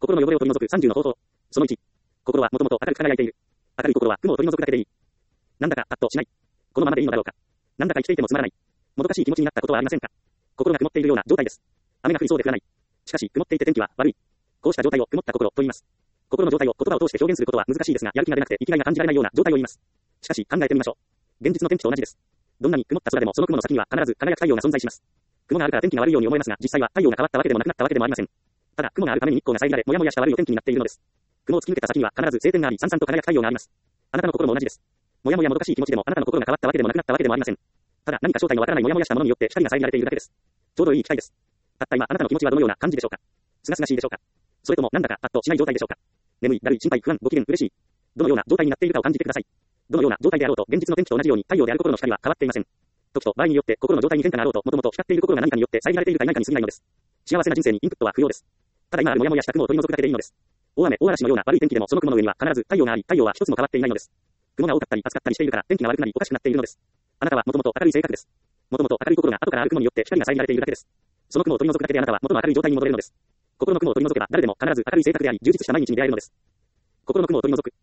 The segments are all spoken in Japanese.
心の汚れを取り除く30の方法。その1。心はもともと明るく輝いている。明るい心は雲を取り除くだけでいい。なんだかパッとしない。このままでいいのだろうか。なんだか生きていてもつまらない。もどかしい気持ちになったことはありませんか。心が曇っているような状態です。雨が降りそうで降らない。しかし、曇っていて天気は悪い。こうした状態を曇った心と言います。心の状態を言葉を通して表現することは難しいですが、やる気が出なくて生きがいが感じられないような状態を言います。しかし、考えてみましょう。現実の天気と同じです。どんなに曇った空でもその雲の先には必ず輝く太陽が存在します。雲があるから天気が悪いように思えますが、実際は太陽が変わったわけでもなくなったわけでもありません。ただ、雲があるために日光が遮られ、もやもやした悪いお天気になっているのです。雲を突き抜けた先には必ず晴天があり、さんさんと輝く太陽があります。あなたの心も同じです。もやもやもどかしい気持ちでもあなたの心が変わったわけでもなくなったわけでもありません。ただ、何か正体のわからないもやもやしたものによって光が遮られているだけです。ちょうどいい機会です。たった今、あなたの気持ちはどのような感じでしょうか。すがすがしいでしょうか。それともなんだかパッとしない状態でしょうか。眠い、だるい、心配、不安、ご機嫌、嬉しい。どのような状態になっているかを感じてください。どのような状態であろうと、現実の天気と同じように太陽である心の光は変わっていません。時と場合によって心の状態に変化があろうと、もともと光っている心が何かによって遮られているか何かに過ぎないのです。幸せな人生にインプットは不要です。ただ今あるもやもやした雲を取り除くだけでいいのです。大雨、大嵐のような悪い天気でもその雲の上には必ず太陽があり、太陽は一つも変わっていないのです。雲が多かったり暑かったりしているから天気が悪くなりおかしくなっているのです。あなたはもともと明るい性格です。もともと明るい心が後からある雲によって光が遮られているだけです。その雲を取り除くだけであなたは元の明るい状態に戻れるのです。心の雲を取り除けば誰でも必ず明るい性格であり充実した毎日に出会えるのです。心の雲を取り除く。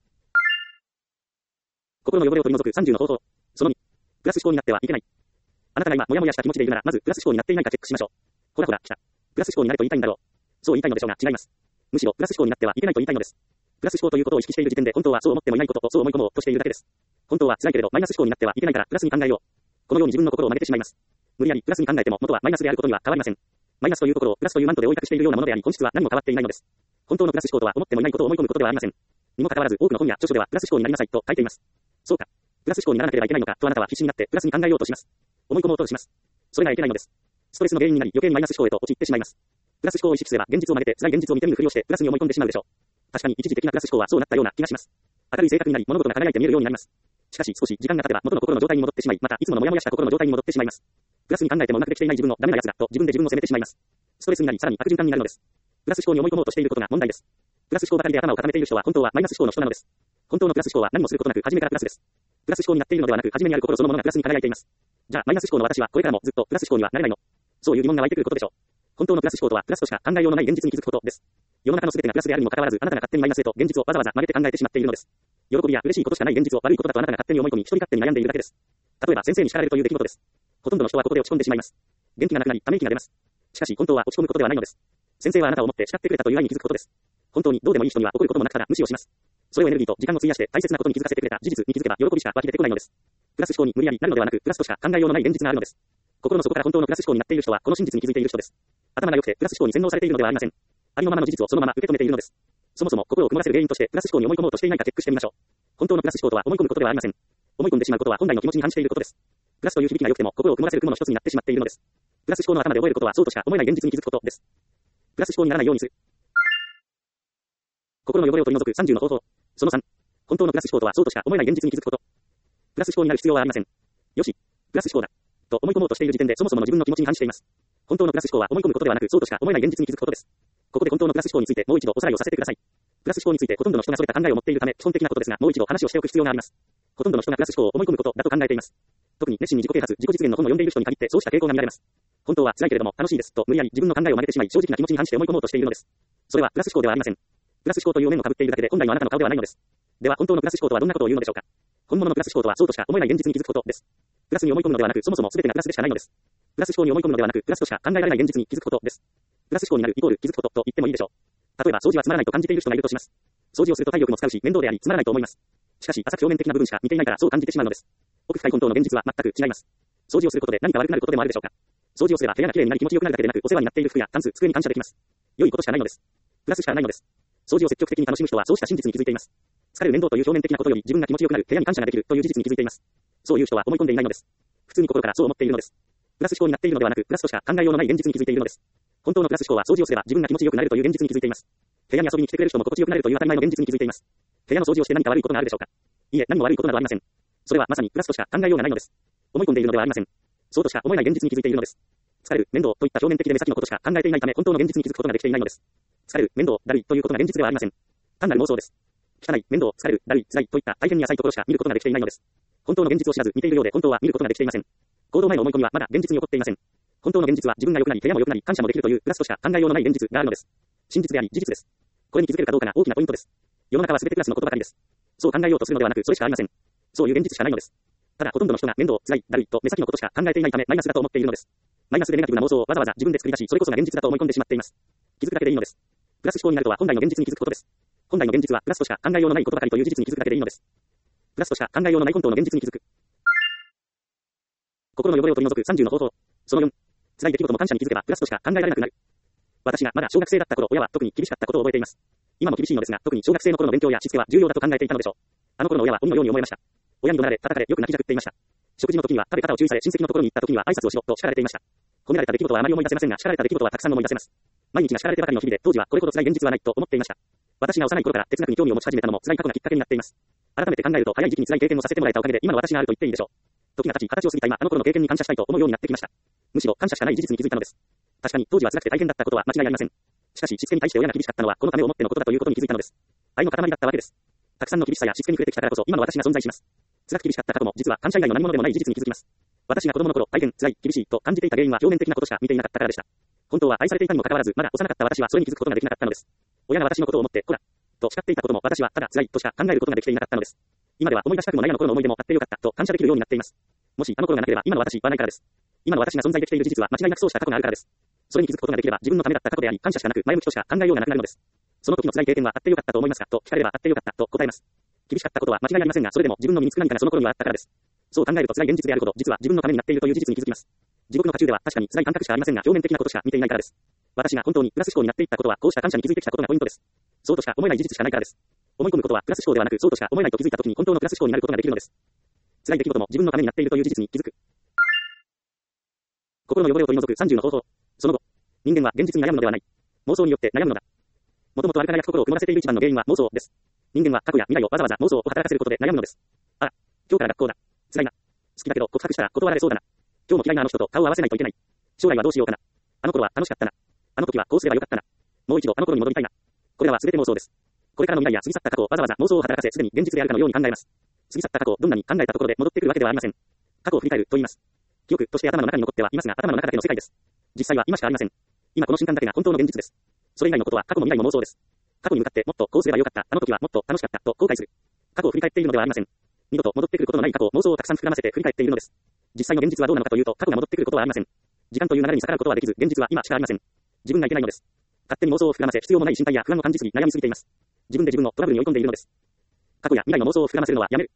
心の汚れを取り除く30の方法。その2。プラス思考になってはいけない。あなたが今もやもやした気持ちでいるならまずプラス思考になっていないかチェックしましょう。ほらほら来た。プラス思考になれと言いたいんだろう。そう言いたいのでしょうが違います。むしろプラス思考になってはいけないと言いたいのです。プラス思考ということを意識している時点で本当はそう思ってもいないことをそう思い込もうとしているだけです。本当は辛いけれどマイナス思考になってはいけないからプラスに考えよう。このように自分の心を曲げてしまいます。無理やりプラスに考えても元はマイナスであることには変わりません。マイナスという心をプラスというマントで覆い隠しているようなものであり本質は何も変わっていないのです。本当のプラス思考とは思ってもいないことを思い込むことではありません。にもかかわらず多くの本や著書ではプラス思考になりなさいと書いています。そうか。プラス思考にならなければいけないのかとあなたは必死になってプラスに考えようとします。思い込もうとします。それがいけないのです。ストレスの原因になり余計にマイナス思考へと陥ってしまいます。プラス思考を意識すれば現実を曲げて辛い現実を見てみるふりをしてプラスに思い込んでしまうでしょう。確かに一時的なプラス思考はそうなったような気がします。明るい性格になり物事が輝いて見えるようになります。しかし少し時間が経てば元の心の状態に戻ってしまい、またいつものモヤモヤした心の状態に戻ってしまいます。プラスに考えてもうまくできていない自分のダメな奴だと自分で自分を責めてしまいます。ストレスになりさらに悪循環になるのです。プラス思考に思い込もうとしていることが問題です。プラス思考ばかりで頭を固めている人は本当はマイナス思考の人なのです。本当のプラス思考は何もすることなく初めからプラスです。プラス思考になっているのではなく初めにある心そのものがプラスに輝いています。じゃあマイナス思考の私はこれからもずっとプラス思考にはなれないの。そういう疑問が湧いてくることでしょう。本当のプラス思考とはプラスとしか考えようのない現実に気づくことです。世の中の全てがプラスであるにもかかわらずあなたが勝手にマイナスへと現実をわざわざ曲げて考えてしまっているのです。喜びや嬉しいことしかない現実を悪いことだとあなたが勝手に思い込み一人勝手に悩んでいるだけです。例えば先生に叱られるという出来事です。ほとんどの人はここで落ち込んでしまいます。元気がなくなりため息が出ます。しかし本当は落ち込むことではないのです。先生はあなたを思って叱ってくれたという愛に気づくことです。本当にどうでもいい人には怒ることもなくただ無視をします。それをエネルギーと時間を費やして大切なことに気づかせてくれた事実に気づけば喜びしか湧き出てこないのです。プラス思考に無理やりなるのではなくプラスとしか考えようのない現実があるのです。心の底から本当のプラス思考になっている人はこの真実に気づいている人です。頭が良くてプラス思考に洗脳されているのではありません。ありのままの事実をそのまま受け止めているのです。そもそも心を曇らせる原因としてプラス思考に思い込もうとしていないかチェックしてみましょう。本当のプラス思考とは思い込むことではありません。思い込んでしまうことは本来の気持ちに反していることです。プラスという響きが良くても心を曇らせる雲の一つになってしまっているのです。プラス思考の頭で覚えることはそうとしか思えない現実に気づくことです。プラス思考にならないようにする。心の汚れを取り除く30の方法。その3。本当のプラス思考とはそうとしか思えない現実に気づくこと。プラス思考になる必要はありません。よし、プラス思考だ。と思い込もうとしている時点でそもそもの自分の気持ちに反しています。本当のプラス思考は思い込むことではなくそうとしか思えない現実に気づくことです。ここで本当のプラス思考についてもう一度おさらいをさせてください。プラス思考についてほとんどの人がそれた考えを持っているため基本的なことですがもう一度話をしておく必要があります。ほとんどの人がプラス思考を思い込むことだと考えています。特に熱心に自己啓発、自己実現の本を読んでいる人に限ってそうした傾向が見られます。本当は辛いけれども楽しいですと無理やり自分の考えを曲げてしまい正直な気持ちに反して思い込もうとしているのです。それはプラス思考ではありません。プラス思考という面を被っているだけで本来のあなたの顔ではないのです。では本当のプラス思考とはどんなことを言うのでしょうか。本物のプラス思考とはそうとしか思えない現実に気づくことです。プラスに思い込むのではなくそもそも全てがプラスでしかないのです。プラス思考に思い込むのではなくプラスとしか考えられない現実に気づくことです。プラス思考になるイコール気づくことと言ってもいいでしょう。例えば掃除はつまらないと感じている人がいるとします。掃除をすると体力も使うし面倒でありつまらないと思います。しかし浅く表面的な部分しか見ていないからそう感じてしまうのです。奥深い本当の現実は全く違います。掃除をすることで何か悪くなることでもあるでしょうか。掃除をすれば部屋がきれいになり気持ちよくなるだけでなくお世話になっている服やタンス、机に感謝できます。良いことしかないのです。プラスしかないのです。掃除を積極的に楽しむ人はそうした真実に気づいています。疲れる面倒という表面的なことより自分が気持ちよくなる部屋に感謝ができるという事実に気づいています。そういう人は思い込んでいないのです。普通に心からそう思っているのです。プラス思考になっているのではなくプラスとしか考えようのない現実に気づいているのです。本当のプラス思考は掃除をすれば自分が気持ちよくなるという現実に気づいています。部屋に遊びに来てくれる人も心地よくなるという当たり前の現実に気づいています。部屋の掃除をして何か悪いことがあるでしょうか。いいえ、何も悪いことなどありません。それはまさにプラスとしか考えようがないのです。思い込んでいるのではありません。そうとしか思えない現実に気づいているのです。疲れる、面倒といった表面的で目先のことしか考えていないため本当の現実に気づくことができていないのです。疲れる、面倒、だるいということが現実ではありません。単なる妄想です。汚い、面倒、疲れる、だるい、辛いといった大変に浅いところしか見ることができていないのです。本当の現実を知らず見ているようで本当は見ることができていません。行動前の思い込みはまだ現実に起こっていません。本当の現実は自分が良くなり部屋も良くなり感謝もできるというプラスとしか考えようのない現実があるのです。真実であり事実です。 これに気づけるかどうかが大きなポイントです。世の中は全てプラスのことばかりです。そう考えようとするのではなく、それしかありません。そういう現実しかないのです。ただ、ほとんどの人が面倒、辛い、だるいと目先のことしか考えていないため、マイナスだと思っているのです。マイナスでネガティブな妄想をわざわざ自分で作り出し、それこそが現実だと思い込んでしまっています。気づくだけでいいのです。プラス思考になるとは本来の現実に気づくことです。本来の現実はプラスとしか考えようのないことばかりという事実に気づくだけでいいのです。プラスとしか考えようのない本当の現実に気づく。心の汚れを取り除く30の方法。その4。辛い出来事も感謝に気づけばプラスとしか考えられなくなる。私がまだ小学生だった頃、親は特に厳しかったことを覚えています。今も厳しいのですが、特に小学生の頃の勉強やしつけは重要だと考えていたのでしょう。あの頃の親は鬼のように思えました。親に怒鳴られ、叩かれ、よく泣きじゃくっていました。食事の時には食べ方を注意され、親戚のところに行った時には挨拶をしろと叱られていました。褒められた出来事はあまり思い出せませんが、叱られた出来事はたくさん思い出せます。毎日が叱られてばかりの日々で、当時はこれほど辛い現実はないと思っていました。私が幼い頃から哲学に興味を持ち始めたのも辛い過去がきっかけになっています。改めて考えると早い時期に辛い経験をさせてもらえたおかげで今の私があると言っていいでしょう。時が経ち、形を過ぎた今、あの頃の経験に感謝したいと思うようになってきました。むしろ感謝しかない事実に気づいたのです。確かに当時は辛くて大変だったことは間違いありません。しかし、しつけに対して親が厳しかったのはこのためをもってのことだということに気づいたのです。愛の塊だったわけです。たくさんの厳しさやしつけに触れてきたからこそ今の私が存在します。辛く厳しかった過去も実は感謝以外の何者でもない事実に気づきます。私が子供の頃、大変辛い、厳しいと感じていた原因は表面的なことしか見ていなかったからでした。本当は愛されていたにもかかわらず、まだ幼かった私はそれに気づくことができなかったのです。親が私のことを思って、こら、と叱っていたことも私はただ辛いとしか考えることができていなかったのです。今では思い出したくもないあの頃の思い出もあってよかったと感謝できるようになっています。もしあの頃がなければ今の私はないからです。今の私が存在できている事実は間違いなくそうした過去があるからです。それに気づくことができれば自分のためだった過去であり感謝しかなく前向きとしか考えようがなくなるのです。その時の辛い経験はあってよかったと思いますかと聞かれればあってよかったと答えます。厳しかったことは間違いありませんが、それでも自分の身につく何かがその頃にはあったからです。そう考えると辛い現実であるほど実は自分のためになっているという事実に気づきます。地獄の途中では確かに辛い感覚しかありませんが表面的なことしか見ていないからです。私が本当にプラス思考になっていったことはこうした感謝に気づいてきたことがポイントです。そうとしか思えない事実しかないからです。思い込むことはプラス思考ではなくそうとしか思えないと気づいた時に本当のプラス思考になることができるのです。辛い出来事も自分のためになっているという事実に気づく。心の汚れを取り除く30の方法。その後、人間は現実に悩むのではない。妄想によって悩むのだ。もともとあるから焼く心を曇らせている一番の原因は妄想です。人間は過去や未来をわざわざ妄想を働かせることで悩むのです。あら、今日から学校だ。辛いな。好きだけど告白したら断られそうだな。今日も嫌いなあの人と顔を合わせないといけない。将来はどうしようかな。あの頃は楽しかったな。あの時はこうすればよかったな。もう一度あの頃に戻りたいな。これらは全て妄想です。これからの未来や過ぎ去った過去をわざわざ妄想を働かせ、すでに現実であるかのように考えます。過ぎ去った過去をどんなに考えたところで戻ってくるわけではありません。過去を振り返ると言います。記憶として頭の中に残ってはいますが、頭の中だけの世界です。実際は今しかありません。今この瞬間だけが本当の現実です。それ以外のことは過去も未来も妄想です。過去に向かってもっとこうすればよかった、あの時はもっと楽しかったと後悔する。過去を振り返っているのではありません。二度と戻ってくることのない過去を妄想をたくさん膨らませて振り返っているのです。実際の現実はどうなのかというと、過去が戻ってくることはありません。時間という流れに逆らうことはできず、現実は今しかありません。自分がいけないのです。勝手に妄想を膨らませ、必要もない心配や不安を感じすぎ、悩みすぎています。自分で自分のトラブルに追い込んでいるのです。過去や未来の妄想を膨らませるのはやめる。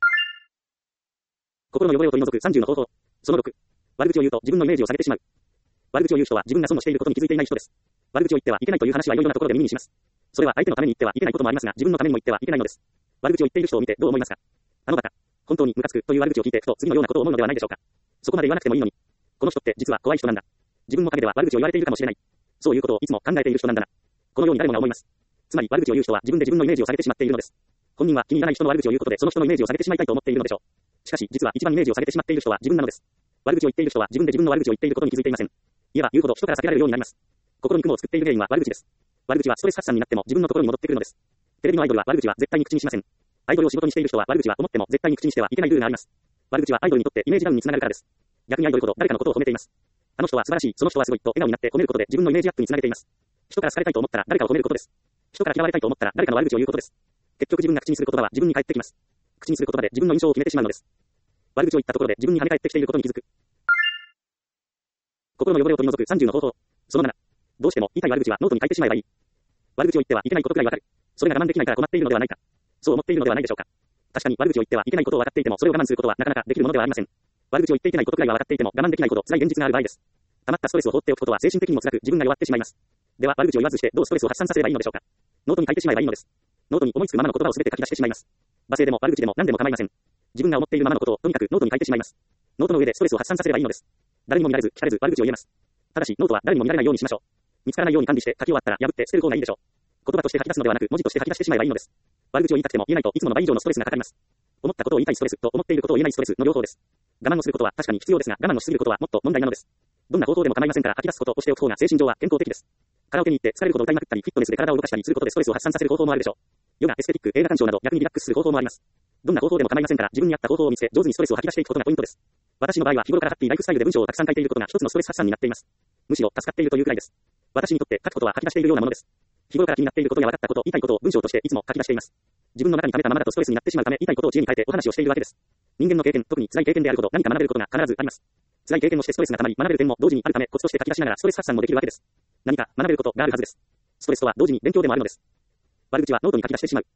心の汚れを取り除く30の方法。その6。悪口を言うと自分のイメージを下げてしまう。悪口を言う人は自分が損をしていることに気づいていない人です。悪口を言ってはいけないという話はいろいろなところで耳にします。それは相手のために言ってはいけないこともありますが、自分のためにも言ってはいけないのです。悪口を言っている人を見てどう思いますか？あの方、本当にムカつくという悪口を聞いてふと次のようなことを思うのではないでしょうか。そこまで言わなくてもいいのに。この人って実は怖い人なんだ。自分の陰では悪口を言われているかもしれない。そういうことをいつも考えている人なんだな。このように誰もが思います。つまり悪口を言う人は自分で自分のイメージを下げてしまっているのです。本人は気に入らない人の悪口を言うことでその人のイメージを下げてしまいたいと思っているのでしょう。しかし実は一番イメージを下げてしまっている人は自分なのです。悪口を言っている人は自分で自分の悪口を言っていることに気づいていません。言えば言うほど人から避けられるようになります。心に雲を作っている原因は悪口です。悪口はストレス発散になっても自分のところに戻ってくるのです。テレビのアイドルは悪口は絶対に口にしません。アイドルを仕事にしている人は悪口は思っても絶対に口にしてはいけないルールがあります。悪口はアイドルにとってイメージダウンにつながるからです。逆にアイドルほど誰かのことを褒めています。あの人は素晴らしい、その人はすごいと笑顔になって褒めることで自分のイメージアップにつなげています。人から好かれたいと思ったら誰かを褒めることです。人から嫌われたいと思ったら誰かの悪口を言うことです。結局自分が口にする言葉は自分に返ってきます。口にする言葉で自分の印象を決めてしまうのです。悪口を言ったところで自分に跳ね返ってきていることに気づく。心の汚れを取り除く30の方法。その7。どうしても言いたい悪口はノートに書いてしまえばいい。悪口を言ってはいけないことくらいわかる。それが我慢できないから困っているのではないか。そう思っているのではないでしょうか。確かに悪口を言ってはいけないことを分かっていてもそれを我慢することはなかなかできるものではありません。悪口を言っていけないことくらいは分かっていても我慢できないほど辛い現実がある場合です。溜まったストレスを放っておくことは精神的にも辛く自分が弱ってしまいます。では悪口を言わずしてどうストレスを発散させればいいのでしょうか。ノートに書いてしまえばいいのです。ノートに思いつくままの言葉をすべて書き出してしまいます。罵声でも悪口でも何でも構いません。自分が思っているままのことをとにかくノートに書いてしまいます。ノートの上でストレスを発散させればいいのです。誰にも見られず聞かれず悪口を言えます。ただしノートは誰にも見られないようにしましょう。見つからないように管理して書き終わったら破って捨てる方がいいでしょう。言葉として書き出すのではなく文字として書き出してしまえばいいのです。悪口を言いたくても言えないといつもの倍以上のストレスがかかります。思ったことを言いたいストレスと思っていることを言えないストレスの両方です。我慢をすることは確かに必要ですが我慢をしすぎることはもっと問題なのです。どんな方法でも構いませんから吐き出すことをしておく方が精神上は健康的です。カラオケに行って疲れるほど歌いまくったりフィットネスで体を動かしたりすることでストレスを発散させる方法もあるでしょう。ヨガ、エステティック、映画鑑賞など逆にリラックスする方法もあります。どんな方法でも構いませんから自分に合った方法を見つけ上手にストレスを吐き出していくことがポイントです。私の場合は日頃からハッピーライフスタイルで文章をたくさん書いていることが一つのストレス発散になっています。むしろ助かっているというくらいです。私にとって書くことは吐き出しているようなものです。 日頃から気になっていることや分かったこと、言いたいことを文章としていつも書き出しています。自分の中に溜めたままだとストレスになってしまうため、言いたいことを知恵に変えてお話をしているわけです。人間の経験、特に辛い経験であるほど何か学べることが必ずあります。辛い経験をしてストレスが溜まり学べる点も同時にあるため、コツとして書き出しながらストレス発散もできるわけです。何か学べることがあるはずです。ストレスとは同時に勉強でもあるのです。悪口はノートに書き出してしまう。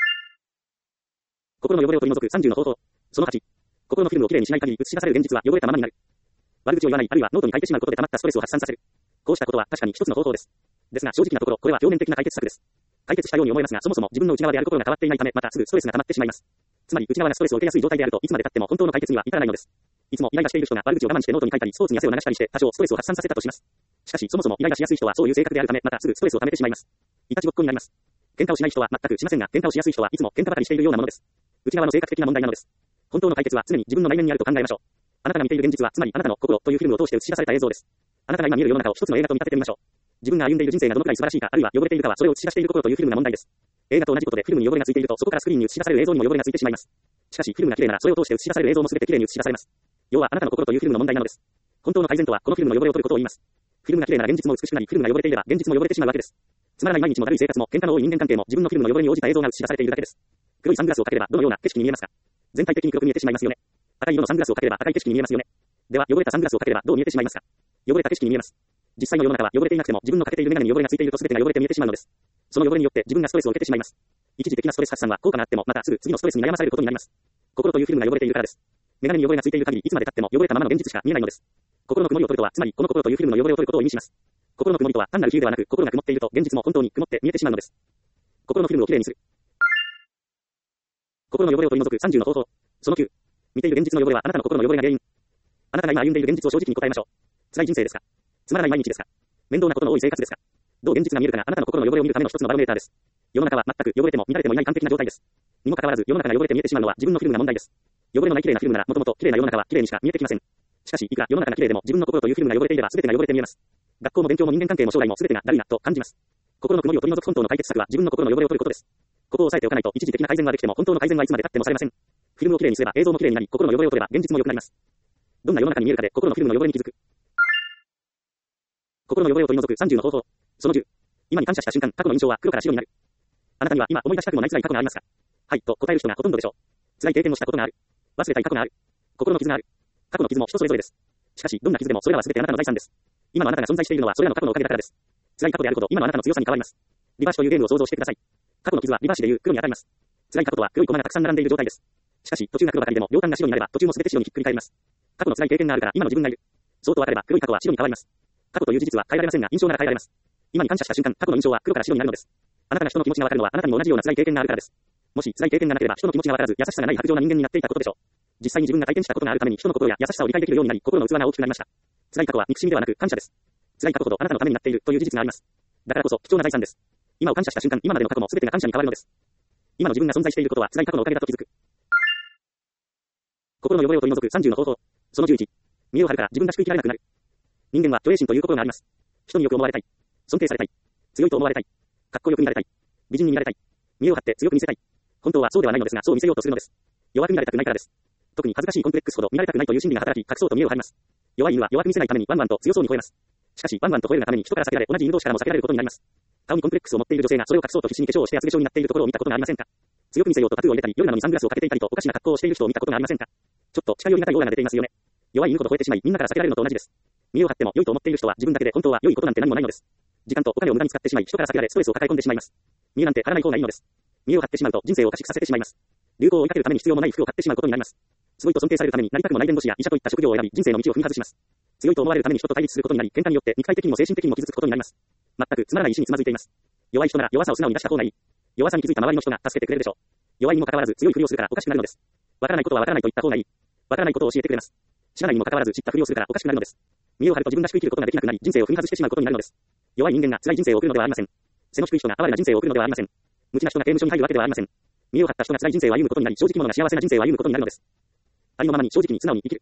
心の汚れを取り除く30の方法。その8。心のフィルムをきれいにしない限り映し出される現実は汚れたままになる。悪口を言わない、あるいはノートに書いてしまうことで溜まったストレスを発散させる。こうしたことは確かに一つの方法です。ですが正直なところ、これは表面的な解決策です。解決したように思えますが、そもそも自分の内側である心が変わっていないため、またすぐストレスが溜まってしまいます。つまり内側がストレスを受けやすい状態であるといつまで経っても本当の解決には至らないのです。いつもイライラしている人が悪口を我慢してノートに書いたり、スポーツに汗を流したりして多少ストレスを発散させたとします。しかしそもそもイライラしやすい人はそういう性格であるため、またすぐストレスを溜めてしまいます。いたちごっこになります。喧嘩をしない人は全くしませんが、喧嘩をしやすい人はいつも喧嘩ばかりしているようなものです。内側の性格的な問題なのです。本当の解決は常に自分の内面にあると考えましょう。あなたが見ている現実は、つまりあなたの心というフィルムを通して映し出された映像です。あなたが今見える世の中を一つの映画と見立ててみましょう。自分が歩んでいる人生がどのくらい素晴らしいか、あるいは汚れているかはそれを映し出している心というフィルムが問題です。映画と同じことでフィルムに汚れがついていると、そこからスクリーンに映し出される映像にも汚れがついてしまいます。しかしフィルムが綺麗ならそれを通して映し出される映像も全て綺麗に映し出されます。要はあなたの心というフィルムの問題なのです。本当の改善とはこのフィルムの汚れを取ることを言います。フィルムが綺麗なら現実も美しくなり、フィルムが汚れていれば現実も汚れてしまうわけです。つまらない毎日もだるい生活も喧嘩の多い人間関係も自分のフィルムの汚れに応じた映像が映し出されているだけです。黒いサングラスをかければどのような景色に見えますか？全体的に黒く見えてしまいますよね。赤い色のサングラスをかければ赤い景色に見えますよね。では汚れたサングラスをかければどう見えてしまいますか？汚れた景色に見えます。実際の世の中は汚れていなくても自分のかけている眼鏡に汚れがついていると全てが汚れて見えてしまうのです。その汚れによって自分がストレスを受けてしまいます。一時的なストレス発散は効果があってもまたすぐ次のストレスに悩まされることになります。心というフィルムが汚れているからです。眼鏡に汚れがついている限りいつまで経っても汚れたままの現実しか見えないのです。心の曇りを取るとはつまりこの心というフィルムの汚れを取ることを意味します。心の曇りとは単なる比喩ではなく、心が曇っていると現実も本当に曇って見えてしまうのです。心のフィルムをきれいにする。心の汚れを取り除く30の方法。その9。見ている現実の汚れはあなたの心の汚れが原因。あなたが今歩んでいる現実を正直に答えましょう。辛い人生ですか？つまらない毎日ですか？面倒なことの多い生活ですか？どう現実が見えるかがあなたの心の汚れを見るための一つのバロメーターです。世の中は全く汚れても乱れてもいない完璧な状態です。にもかかわらず世の中が汚れて見えてしまうのは自分のフィルムが問題です。汚れのない綺麗なフィルムならもともと綺麗な世の中は綺麗にしか見えてきません。しかしいくら世の中が綺麗でも自分の心というフィルムが汚れていれば全てが汚れて見えます。学校も勉強も人間関係も将来も全てがだるいなと感じます。心の曇りを取り除く本当の解決策は自分の心の汚れを取ることです。ここを押さえておかないと一時的な改善はできても本当の改善はいつまで経ってもされません。フィルムをきれいにすれば映像もきれいになり、心の汚れを取れば現実も良くなります。どんな世の中に見えるかで心のフィルムの汚れに気づく。心の汚れを取り除く30の方法。その10。今に感謝した瞬間、過去の印象は黒から白になる。あなたには今思い出したくもない辛い過去がありますか？はい、と答える人がほとんどでしょう。辛い経験をしたことがある。忘れたい過去がある。心の傷がある。過去の傷も人それぞれです。しかし、どんな傷でもそれらは全てあなたの財産です。今のあなたが存在しているのはそれらの過去のおかげだからです。辛い過去であるほど今のあなたの強さに変わります。リバーシというゲームを想像してください。過去の傷はリバーシでいう黒に当たります。辛い過去とは黒いコマがたくさん並んでいる状態です。しかし、途中が黒ばかりでも両端が白になれば途中も全て白にひっくり返ります。過去の辛い経験があるから今の自分がいる。そうと分かれば黒い過去は白に変わります。過去という事実は変えられませんが印象なら変えられます。今に感謝した瞬間、過去の印象は黒から白になるのです。あなたが人の気持ちが分かるのはあなたにも同じような辛い経験があるからです。もし辛い経験がなければ人の気持ちが分からず優しさがない白状な人間になっていたことでしょう。実際に自分が体験したことがあるために人の心や優しさを理解できるようになり心の器が大きくなりました。辛い過去は憎しみではなく感謝です。辛い過去ほどあなたのためになっているという事実があります。だからこそ貴重な財産です。今を感謝した瞬間、今までの過去も全てが感謝に変わるのです。今の自分が存在していることは辛い過去のおかげだと気づく。心の汚れを取り除く30の方法。その11。見栄を張るから自分らしく生きられなくなる。人間は虚栄心という心があります。人によく思われたい。尊敬されたい。強いと思われたい。かっこよく見られたい。美人に見られたい。見栄を張って強く見せたい。本当はそうではないのですが、そう見せようとするのです。弱く見られたくないからです。特に恥ずかしいコンプレックスほど見られたくないという心理が働き、隠そうと見栄を張ります。弱い犬は弱く見せないためにワンワンと強そうに吠えます。しかし、ワンワンと吠えるがために人から避けられ、同じ犬同士からも避けられることになります。顔にコンプレックスを持っている女性がそれを隠そうと必死に化粧をして厚化粧になっているところを見たことがありませんか？強く見せようとタトゥーを入れたり、夜なのにサングラスをかけていたりとおかしな格好をしている人を見たことがありませんか？ちょっと近寄りがたいオーラが出ていますよね。弱い犬ほど吠えてしまい、みんなから避けられるのと同じです。見栄を張っても良いと思っている人は自分だけで本当は良いことなんて何もないのです。時間とお金を無駄に使ってしまい、人から避けられストレスを抱え込んでしまいます。見栄なんて張らない方がいいのです。見栄を張ってしまうと人生をおかしくさせてしまいます。流行を追いかけるために必要もない服を買ってしまうことになります。すごいと尊敬されるためになりたくもない弁護士や医者といった職業を選び、人生の道を踏み外します。強いと思われるために人と対立することになり、喧嘩によって肉体的にも精神的にも傷つくことになります。全くつまらない石につまずいています。弱い人なら弱さを素直に出した方がいい。弱さに気づいた周りの人が助けてくれるでしょう。弱いにもかかわらず強いふりをするからおかしくなるのです。わからないことはわからないと言った方がいい。わからないことを教えてくれます。知らないにもかかわらず知ったふりをするからおかしくなるのです。見栄を張ると自分らしく生きることができなくなり、人生を踏み外してしまうことになるのです。弱い人間が辛い人生を送るのではありません。背の低い人が哀れな人生を送るのではありません。無知な人が刑務所に入るわけではありません。見栄を張った人が辛い人生を歩むことになり、正直者が幸せな人生を歩むことになるのです。ありのままに正直に素直に生きる。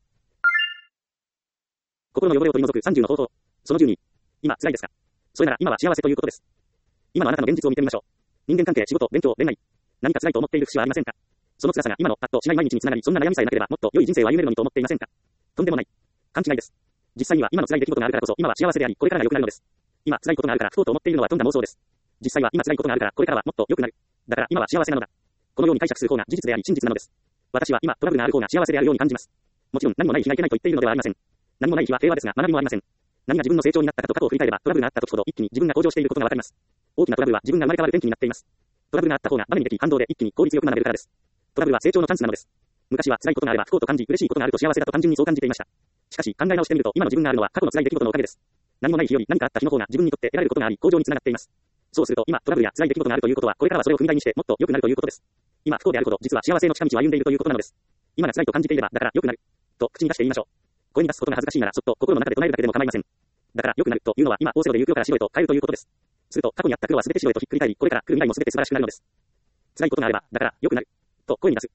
心の汚れを取り除く30の方法。その12。今辛いですか？それなら今は幸せということです。今のあなたの現実を見てみましょう。人間関係、仕事、勉強、恋愛。何か辛いと思っている節はありませんか？その辛さが今のパッとしない毎日につながり、そんな悩みさえなければもっと良い人生を歩めるのにと思っていませんか？とんでもない。勘違いです。実際には今の辛い出来事があるからこそ今は幸せであり、これからが良くなるのです。今辛いことがあるから不幸と思っているのはとんだ妄想です。 実際は今辛いことがあるから、これからはもっと良くなる。だから今は幸せなのだ。このように解釈する方が事実であり真実なのです。私は今トラブルがある方が幸せであるように感じます。もちろん何もない日がいけないと言っているのではありません。何もない日は平和ですが学びもありません。何が自分の成長になったかと過去を振り返ればトラブルがあった時ほど一気に自分が向上していることがわかります。大きなトラブルは自分が生まれ変わる転機になっています。トラブルがあった方が場面にでき反動で一気に効率よく学べるからです。トラブルは成長のチャンスなのです。昔は辛いことがあれば不幸と感じ、嬉しいことがあると幸せだと単純にそう感じていました。しかし考え直してみると今の自分があるのは過去の辛い出来事のおかげです。何もない日より何かあった日の方が自分にとって得られることがあり向上につながっています。そうすると今トラブルや辛い出来事があるということはこれからはそれを踏み台にしてもっと良くなるということです。今不幸であるほど実は幸せの近道を歩んでいるということなのです。今が辛いと感じていればだから良くなると口に出して言いましょう。声に出すことが恥ずかしいならそっと心の中で唱えるだけでも構いません。だから良くなるというのは今大瀬戸で言う黒から白へと変えるということです。すると過去にあった黒は全て白へとひっくり返りこれから来る未来も全て素晴らしくなるのです。辛いことがあればだから良くなると声に出す。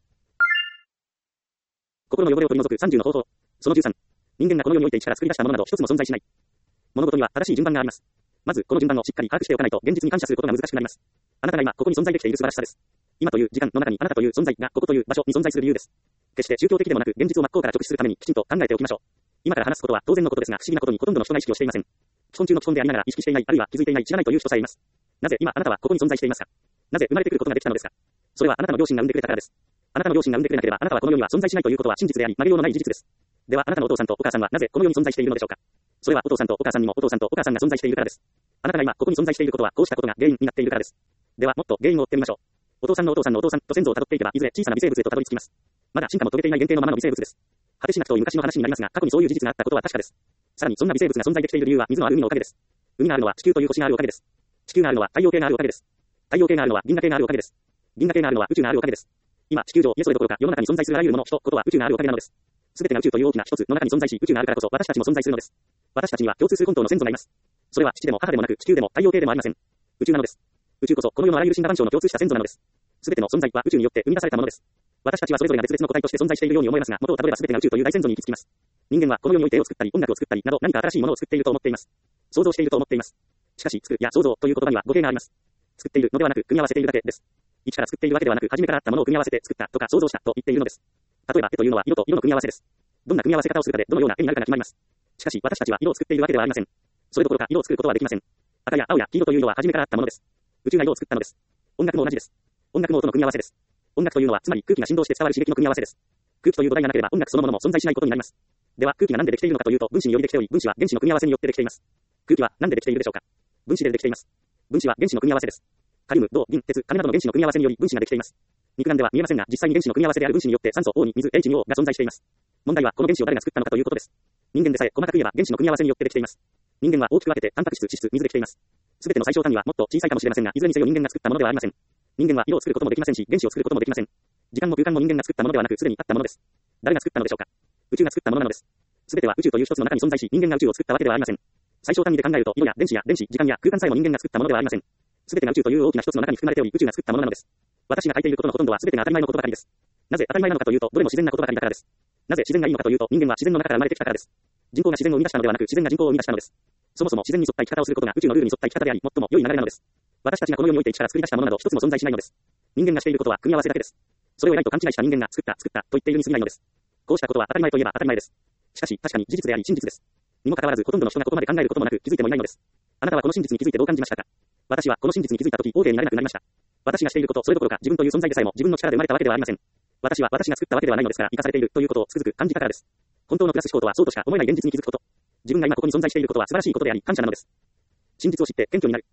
心の汚れを取り除く30の方法。その13。人間がこの世において一から作り出したものなど一つも存在しない。物事には正しい順番があります。まずこの順番をしっかり把握しておかないと現実に感謝することが難しくなります。あなたが今ここに存在できている素晴らしさです。今という時間の中にあなたという存在がここという場所に存在する理由です。決して宗教的でもなく現実を真っ向から直視するためにきちんと考えておきましょう。今から話すことは当然のことですが不思議なことにほとんどの人が意識をしていません。基本中の基本でありながら意識していないあるいは気づいていない知らないという人さえいます。なぜ今あなたはここに存在していますか。なぜ生まれてくることができたのですか。それはあなたの両親が産んでくれたからです。あなたの両親が産んでくれなければあなたはこの世には存在しないということは真実であり曲げようのない事実です。ではあなたのお父さんとお母さんはなぜこの世に存在しているのでしょうか。それはお父さんとお母さんにもお父さんとお母さんが存在しているからです。あなたが今ここに存在していることはこうしたことが原因になっているからです。ではもっと原因を追ってみましょう。お父さんのお父さんのお父さんと先祖をたどっていけばいずれ小さな微生物へとたどり着きます。まだ進化も遂げていない限定のままの微生物です。果てしなく遠い昔の話になりますが過去にそういう事実があったことは確かです。さらにそんな微生物が存在できている理由は水のある海のおかげです。海があるのは地球という星があるおかげです。地球があるのは太陽系があるおかげです。太陽系があるのは銀河系があるおかげです。銀河系があるのは宇宙があるおかげです。今地球上家それどころか世の中に存在するあらゆるもの人ことは宇宙があるおかげなのです。すべてが宇宙という大きな一つの中に存在し宇宙があるからこそ私たちも存在するのです。私たちには共通する本当の先祖がいます。それは父でも母でもなく地球でも太陽系でもありません。宇宙なのです。宇宙こそこの世のあらゆる神羅万象の共通した先祖なのです。すべての存在は宇宙によって生み出されたものです。私たちはそれぞれが別々の個体として存在しているように思えますが元をたどればすべてが宇宙という大先祖に行き着きます。人間はこの世において絵を作ったり音楽を作ったりなど何か新しいものを作っていると思っています。想像していると思っています。しかし作るや創造という言葉には語弊があります。作っているのではなく組み合わせているだけです。一から作っているわけではなく初めからあったものを組み合わせて作ったとか想像したと言っているのです。例えば絵というのは色と色の組み合わせです。どんな組み合わせ方をするかでどのような絵になるかが決まります。しかし私たちは色を作っているわけではありません。それどころか色を作ることはできません。赤や青や黄色という色は初めからあったものです。宇宙が色を作ったのです。音楽も同じです。音楽も音の組み合わせです。音楽というのはつまり空気が振動して伝わる刺激の組み合わせです。空気という土台がなければ音楽そのものも存在しないことになります。では空気が何でできているのかというと分子によりできており分子は原子の組み合わせによってできています。空気は何でできているでしょうか。分子でできています。分子は原子の組み合わせです。カリウム、銅、銀、鉄、金などの原子の組み合わせにより分子ができています。肉眼では見えませんが実際に原子の組み合わせである分子によって酸素、O2、水、H2O が存在しています。問題はこの原子を誰が作ったのかということです。人間でさえ細かく言えば原子の組み合わせによってできています。人間は大きく分けてタンパク質、脂質、水でできています。すべての最小単位はもっと小さいかもしれませんがいずれにせよ人間が作ったものではありません。人間は色を作ることもできませんし原子を作ることもできません。時間も空間も人間が作ったものではなくすでにあったものです。誰が作ったのでしょうか。宇宙が作ったものなのです。すべては宇宙という一つの中に存在し人間が宇宙を作ったわけではありません。最小単位で考えると色や電子や電子、時間や空間さえも人間が作ったものではありません。すべてが宇宙という大きな一つの中に含まれており宇宙が作ったものなのです。私が書いていることのほとんどはすべてが当たり前のことばかりです。なぜ当たり前なのかというとどれも自然なことばかりだからです。なぜ自然がいいのかというと人間は自然の中から生まれてきたからです。人口が自然を生み出したのではなく自然が人口を生み出したのです。そもそも自然に沿った生き方をすることが宇宙のルールに沿った生き方であり最も良い流れなのです。私たちがこの世において一から作り出したものなど一つも存在しないのです。人間がしていることは組み合わせだけです。それを偉いと勘違いした人間が作ったと言っているに過ぎないのです。こうしたことは当たり前といえば当たり前です。しかし確かに事実であり真実です。にもかかわらずほとんどの人がここまで考えることもなく気づいてもいないのです。あなたはこの真実に気づいてどう感じましたか。私はこの真実に気づいたとき大勢になれなくなりました。私がしていることそれどころか自分という存在でさえも自分の力で生まれたわけではありません。私は私が作ったわけではないのですから生かされているということをつくづく感じたからです。本当のプラス思考とはそうとしか思えない現実に気づくこと。自分が今ここに存在していることは素晴らしいことであり感謝なのです。真実を知って謙虚になる。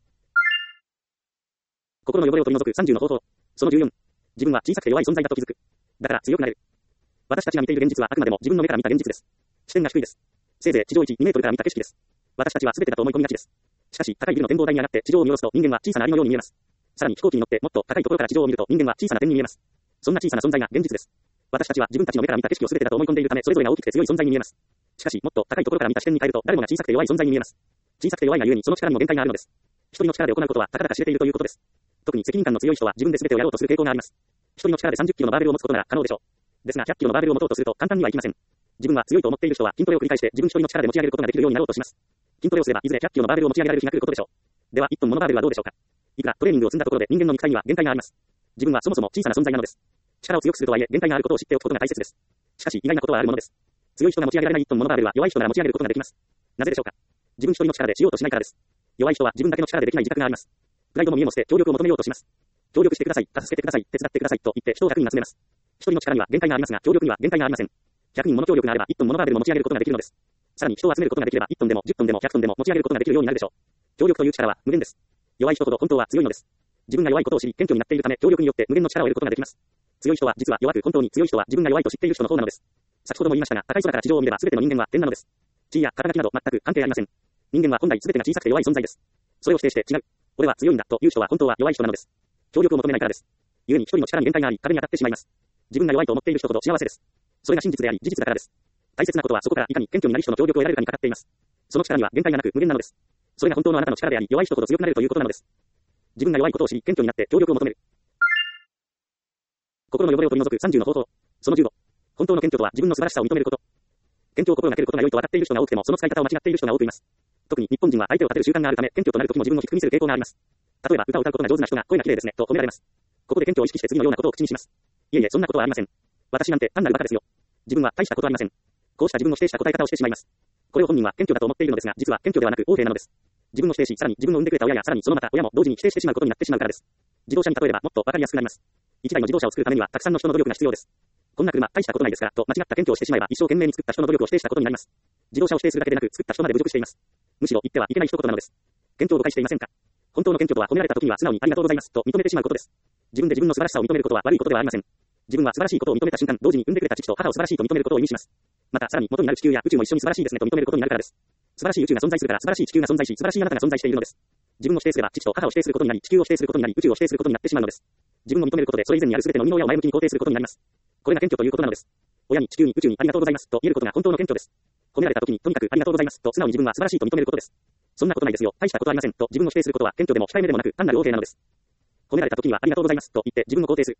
心の汚れを取り除く30の方法。その14。自分は小さくて弱い存在だと気づく。だから強くなれる。私たちが見ている現実はあくまでも自分の目から見た現実です。視点が低いです。せいぜい地上1、2メートルから見た景色です。私たちは全てだと思い込みがちです。しかし高いビルの展望台に上がって地上を見下ろすと人間は小さなアリのように見えます。さらに飛行機に乗ってもっと高いところから地上を見ると人間は小さな点に見えます。そんな小さな存在が現実です。私たちは自分たちの目から見た景色を全てだと思い込んでいるためそれぞれが大きくて強い存在に見えます。しかしもっと高いところから見た視点に変えると誰もが小さくて弱い存在に見えます。小さくて弱いがゆえにその力にも限界があるのです。一人の力で行うことはたかだか知れているということです。特に責任感の強い人は自分で全てをやろうとする傾向があります。一人の力で30キロのバーベルを持つことなら可能でしょう。ですが100キロのバーベルを持とうとすると簡単にはいきません。自分は強いと思っている人は筋トレを繰り返して自分一人の力で持ち上げることができるようになろうとします。筋トレをすればいずれ100キロのバーベルを持ち上げられる日が来ることでしょう。では1トンものバーベルはどうでしょうか。いくらトレーニングを積んだところで人間の肉体には限界があります。自分はそもそも小さな存在なのです。力を強くするとはいえ限界があることを知っておくことが大切です。しかし意外なことはあるものです。強い人が持ち上げられない1トンものバーベルは弱い人なら持ち上げることができます。なぜでしょうか。自分一人の力でしようとしないからです。弱い人は自分だけの力でできない自覚があります。 プライドも見栄も捨て協力を求めようとします。協力してください、助けてください、手伝ってくださいと言って人を100人集めます。1人の力には限界がありますが、協力には限界がありません。100人もの協力があれば1トンものバーベルも持ち上げることができるのです。さらに人を集めることができれば1トンでも10トンでも100トンでも持ち上げることができるようになるでしょう。協力という力は無限です。弱い人ほど本当は強いのです。自分が弱いことを知り謙虚になっているため協力によって無限の力を得ることができます。強い人は実は弱く本当に強い人は自分が弱いと知っている人の方なのです。先ほども言いましたが、高い空から地上を見れば全ての人間は点なのです。地位や肩書きなど全く関係ありません。人間は本来全てが小さくて弱い存在です。それを否定して違う。俺は強いんだという人は本当は弱い人なのです。協力を求めないからです。故に一人の力に限界があり壁に当たってしまいます。自分が弱いと思っている人ほど幸せです。それが真実であり事実だからです。大切なことはそこからいかに謙虚になり人の協力を得られるかにかかっています。その力には限界がなく無限なのです。それが本当のあなたの力であり弱い人ほど強くなれるということなのです。自分が弱いことを知り謙虚になって協力を求める。心の汚れを取り除く30の方法。その15。本当の謙虚とは自分の素晴らしさを認めること。謙虚を心がけることが良いと分かっている人が多くてもその使い方を間違っている人が多くいます。特に日本人は相手を立てる習慣があるため謙虚となるときも自分を低く見せる傾向があります。例えば歌を歌うことが上手な人が声が綺麗ですねと褒められます。ここで謙虚を意識して次のようなことを口にします。いえいえそんなことはありません。私なんて単なるバカですよ。自分は大したことありません。こうした自分の否定した答え方をしてしまいます。これを本人は謙虚だと思っているのですが実は謙虚ではなく横柄なのです。自分を否定しさらに自分を産んでくれた親やさらにそのまた親も同時に否定してしまうことになってしまうからです。自動車に例えればもっとわかりやすくなります。一台の自動車を作るためにはたくさんの人の努力が必要です。こんな車大したことないですからと間違った謙虚をしてしまえば一生懸命に作った人の努力を否定したことになります。自動車を否定するだけでなく作った人まで侮辱しています。むしろ言ってはいけない一言なのです。謙虚を誤解していませんか。本当の謙虚とは褒められた時には素直にありがとうございますと認めてしまうことです。自分で自分の素晴らしさを認めることは悪いことではありません。自分は素晴らしいことを認めた瞬間同時に産んでくれた父と母を素晴らしいと認めることを意味します。またさらに元になる地球や宇宙も一緒に素晴らしいですねと認めることになるからです。素晴らしい宇宙が存在するから素晴らしい地球が存在し素晴らしいあなたが存在しているのです。自分を否定すれば父と母を否定することになり地球を否定することになり宇宙を否定することになってしまうのです。自分を認めることでそれ以前にある全ての生みの親を前向きに肯定することになります。これが謙虚ということなのです。親に地球に宇宙にありがとうございますと言えることが本当の謙虚です。褒められた時にとにかくありがとうございますと素直に自分は素晴らしいと認めることです。そんなことないですよ、大したことありませんと自分を否定することは謙虚でも控えめでもなく単なる横柄なのです。褒められた時にはありがとうございますと言って自分を肯定する。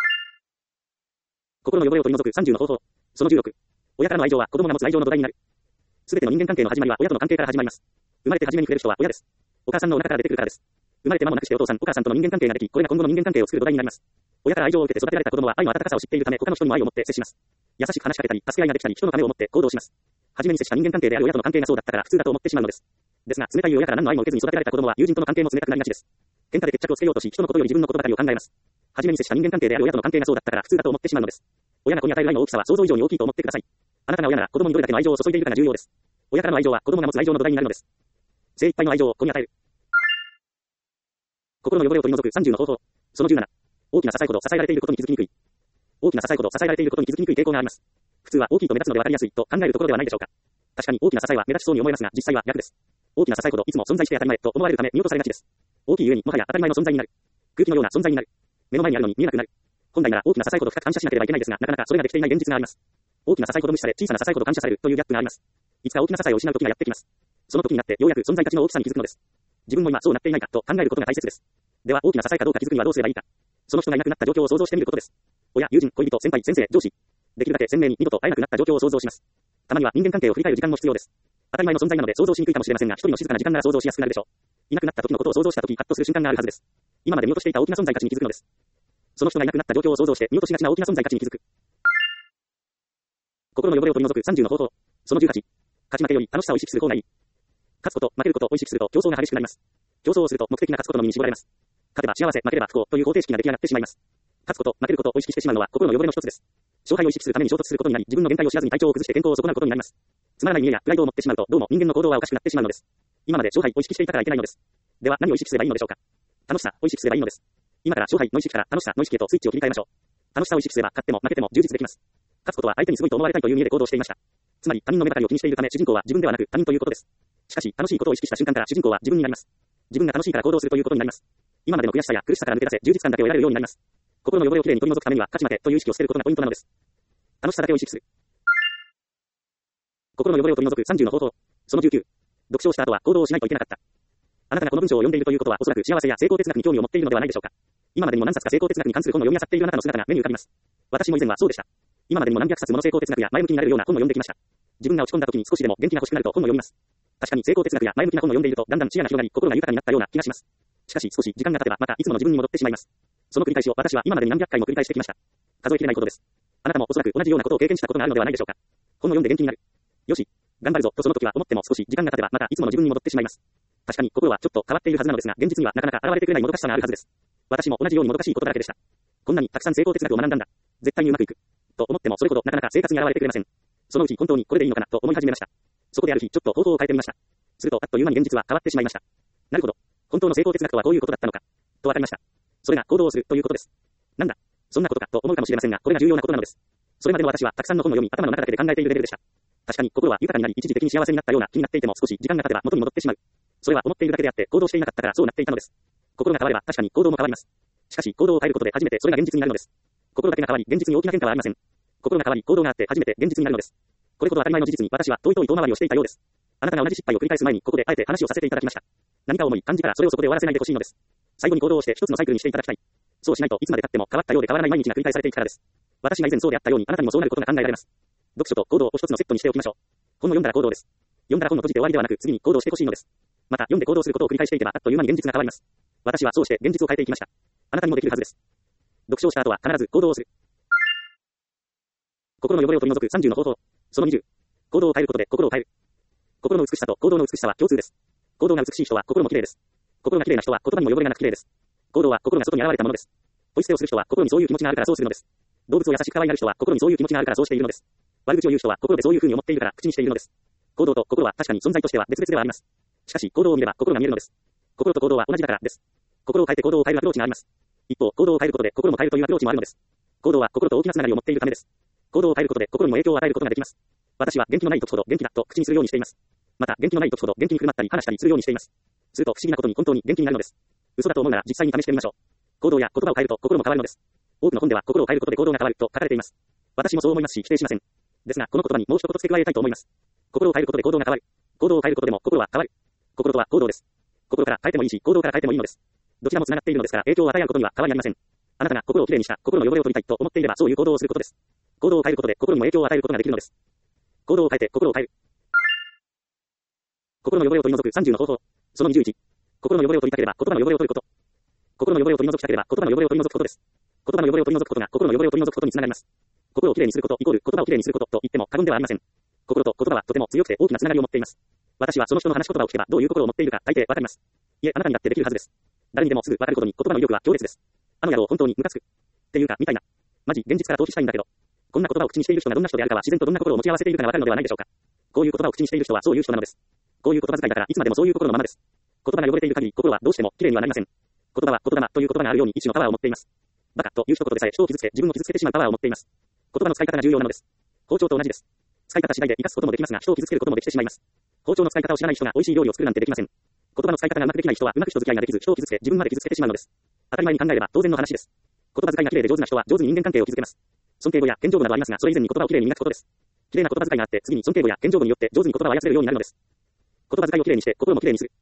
心の汚れを取り除く30の方法。その16。親からの愛情は子供が持つ愛情の土台になる。すべての人間関係の始まりは親との関係から始まります。生まれて初めに触れる人は親です。お母さんのお腹から出てくるからです。生まれて間もなくしてお父さん、お母さんとの人間関係ができ、これが今後の人間関係を作る土台になります。親から愛情を受けて育てられた子供は愛の温かさを知っているため他の人にも愛を持って接します。優しく話しかけたり、助け合いができたり、人のためを持って行動します。初めに接した人間関係である親との関係がそうだったから普通だと思ってしまうのです。ですが、冷たい親から何の愛も受けずに育てられた子供は友人との関係も冷たくなりがちです。喧嘩で決着をつけようとし、人のことより自分のことばかりを考えます。初めに接した人間関係である親との関係がそうだったから普通だと思ってしまうのです。親が子に与える愛の大きさは想像以上に大きいと思ってください。あなたが親なら子供にどれだけの愛情を注いでいるかが重要です。親からの愛情は子供が持つ愛情の土台になるのです。精一杯の愛情を子に与える。心の汚れを取り除く30の方法。その17。大きな支えほど支えられていることに気づきにくい。大きな支えほど支えられていることに気づきにくい傾向があります。普通は大きいと目立つので分かりやすいと考えるところではないでしょうか。確かに大きな支えは目立ちそうに思えますが実際は逆です。大きな支えほどいつも存在して当たり前と思われるため見落とされがちです。大きいゆえにもはや当たり前の存在になる。空気のような存在になる。目の前にあるのに見えなくなる。本来なら大きな支えほど深く感謝しなければいけないですがなかなかそれができていない現実があります。大きな支えほど無視され小さな支えほど感謝されるというギャップがあります。いつか大きな支えを失う時がやってきます。その時になってようやく存在価値の大きさに気づくのです。自分も今そうなっていないかと考えることが大切です。では大きな支えかどうか気づくにはどうすればいいか。その人がいなくなった状況を想像してみることです。親、友人、恋人、先輩、先生、上司。できるだけ鮮明に二度と会えなくなった状況を想像します。たまには人間関係を振り返る時間も必要です。当たり前の存在なので想像しにくいかもしれませんが、一人の静かな時間なら想像しやすくなるでしょう。いなくなった時のことを想像した時にカッとする瞬間があるはずです。今まで見落としていた大きな存在価値に気づくのです。その人がいなくなった状況を想像して見落としがちな大きな存在価値に気づく。心の汚れを取り除く30の方法。その18。勝ち負けより楽しさを意識する方がいい。勝つこと、負けることを意識すると競争が激しくなります。競争をすると目的が勝つことのみに絞られます。勝てば幸せ、負ければ不幸という方程式が出来上がってしまいます。勝つこと、負けることを意識してしまうのは心の汚れの一つです。勝敗を意識するために衝突することになり、自分の限界を知らずに体調を崩して健康を損なうことになります。つまらない見栄やプライドを持ってしまうと、どうも人間の行動はおかしくなってしまうのです。今まで勝敗を意識していたからいけないのです。では何を意識すればいいのでしょうか。楽しさを意識すればいいのです。今から勝敗の意識から楽しさの意識へとスイッチを切り替えましょう。楽しさを意識すれば勝っても負けても充実できます。勝つことは相手にすごいと思われたいという意味で行動していました。つまり他人の目ばかりを気にしているため主人公は自分ではなく他人ということです。しかし楽しいことを意識した瞬間から主人公は自分になります。自分が楽しいから行動するということになります。今までの悔しさや苦しさから抜け出せ充実感だけを得られるようになります。心の汚れをきれいに取り除くためには勝ち負けという意識を捨てることがポイントなのです。楽しさだけを意識する。心の汚れを取り除く30の方法。その19。読書をした後は行動をしないといけなかった。あなたがこの文章を読んでいるということはおそらく幸せや成功哲学に興味を持っているのではないでしょうか。今までにも何冊か成功哲学に関する本を読み漁っているあなたの姿が目に浮かびます。私も以前はそうでした。今までにも何百冊もの成功哲学や前向きになれるような本を読んできました。自分が落ち込んだ時に少しでも元気が欲しくなると本を読みます。確かに成功哲学や前向きな本を読んでいるとだんだん視野が広がり心が豊かになったような気がします。しかし少し時間が経てばまたいつもの自分に戻ってしまいます。その繰り返しを私は今までに何百回も繰り返してきました。数えきれないことです。あなたもおそらく同じようなことを経験したことがあるのではないでしょうか。本を読んで元気になる。よし、頑張るぞとその時は思っても少し時間が経てばまたいつもの自分に戻ってしまいます。 確かに心はちょっと変わっているはずなのですが、現実にはなかなか現れてくれないもどかしさがあるはずです。私も同じようにもどかしいことだらけでした。こんなにたくさん成功哲学を学んだんだ。絶対にうまくいく。と思ってもそれほどなかなか生活に現れてくれません。そのうち本当にこれでいいのかなと思い始めました。そこである日ちょっと方法を変えてみました。するとあっという間に現実は変わってしまいました。なるほど。本当の成功哲学とはこういうことだったのか。とわかりました。それが行動をするということです。なんだ。そんなことかと思うかもしれませんが、これが重要なことなのです。それまでの私はたくさんの本を読み、頭の中だけで考えているレベルでした。確かに心は豊かになり、一時的に幸せになったような気になっていても少し時間が経てば元に戻ってしまう。それは思っているだけであって行動していなかったからそうなっていたのです。心が変われば確かに行動も変わります。しかし行動を変えることで初めてそれが現実になるのです。心だけが変わり、現実に大きな変化はありません。心が変わり、行動があって初めて現実になるのです。これほど当たり前の事実に私は遠い遠回りをしていたようです。あなたが同じ失敗を繰り返す前にここであえて話をさせていただきました。何か思い感じたらそれをそこで終わらせないでほしいのです。最後に行動をして一つのサイクルにしていただきたい。そうしないといつまで経っても変わったようで変わらない毎日が繰り返されていくからです。私が以前そうであったようにあなたにもそうなることが考えられます。読書と行動を一つのセットにしておきましょう。本を読んだら行動です。読んだら本を閉じて終わりではなく次に行動してほしいのです。また読んで行動することを繰り返していけばあっという間に現実が変わります。私はそうして現実を変えていきました。あなたにもできるはずです。読書をした後は必ず行動をする。心の汚れを取り除く30の方法。その20。行動を変えることで心を変える。心の美しさと行動の美しさは共通です。行動が美しい人は心も綺麗です。心が綺麗な人は言葉にも汚れがなく綺麗です。行動は心が外に現れたものです。ポイ捨てをする人は心にそういう気持ちがあるからそうするのです。動物を優しく可愛がる人は心にそういう気持ちがあるからそうしているのです。悪口を言う人は心でそういう風に思っているから口にしているのです。行動と心は確かに存在としては別々ではあります。しかし行動を見れば心が見えるのです。心と行動は同じだからです。心を変えて行動を変えるアプローチがあります。一方、行動を変えることで心も変えるというアプローチもあるのです。行動は心と大きなつながりを持っているためです。行動を変えることで心にも影響を与えることができます。私は元気のない時ほど元気だと口にするようにしています。また元気のない時ほど元気に振る舞ったり話したりするようにしています。すると不思議なことに本当に元気になるのです。嘘だと思うなら実際に試してみましょう。行動や言葉を変えると心も変わるのです。多くの本では心を変えることで行動が変わると書かれています。私もそう思いますし否定しません。ですがこの言葉にもう一言付け加えたいと思います。心を変えることで行動が変わる。行動を変えることでも心は変わる。心とは行動です。心から変えてもいいし行動から変えてもいいのです。どちらも繋がっているのですから影響を与え合うことには変わりありません。あなたが心をきれいにした心の汚れを取りたいと思っていればそういう行動をすることです。行動を変えることで心にも影響を与えることができるのです。行動を変えて心を変える。心の汚れを取り除く30の方法。その21。心の汚れを取りたければ言葉の汚れを取ること。心の汚れを取り除きたければ言葉の汚れを取り除くことです。言葉の汚れを取り除くことが心の汚れを取り除くことにつながります。心をきれいにすることイコール言葉をきれいにすることと言っても過言ではありません。心と言葉はとても強くて大きなつながりを持っています。私はその人の話し言葉を聞けばどういう心を持っているか大抵わかります。いえ、あなたにだってできるはずです。誰にでもすぐわかることに言葉の威力は強烈です。あの野郎本当にムカつく。っていうか、みたいな。マジ、現実から逃避したいんだけど。こんな言葉を口にしている人がどんな人であるかは自然とどんな心を持ち合わせているかがわかるのではないでしょうか。こういう言葉を口にしている人はそういう人なのです。こういう言葉遣いだからいつまでもそういう心のままです。言葉が汚れている限り心はどうしても綺麗にはなりません。言葉は言霊という言葉があるように一種のパワーを持っています。バカという一言でさえ人を傷つけ自分を傷つけてしまうパワーを持っています。言葉の使い方が重要なのです。包丁と同じです。使い方次第で生かすこともできますが人を傷つけることもできてしまいます。包丁の使い方を知らない人が美味しい料理を作るなんてできません。言葉の使い方がうまくできない人はうまく人付き合いができず人を傷つけ自分まで傷つけてしまうのです。当たり前に考えれば当然の話です。言葉遣いが綺麗で上手な人は上手に人間関係を築けます。尊敬語や謙譲語などありますがそれ以前に言葉を綺麗に磨くことです。綺麗な言葉遣いがあって次に尊敬語や謙譲語によって上手に言葉を操れるようになるのです。言葉遣いを綺麗にして心も綺麗にする。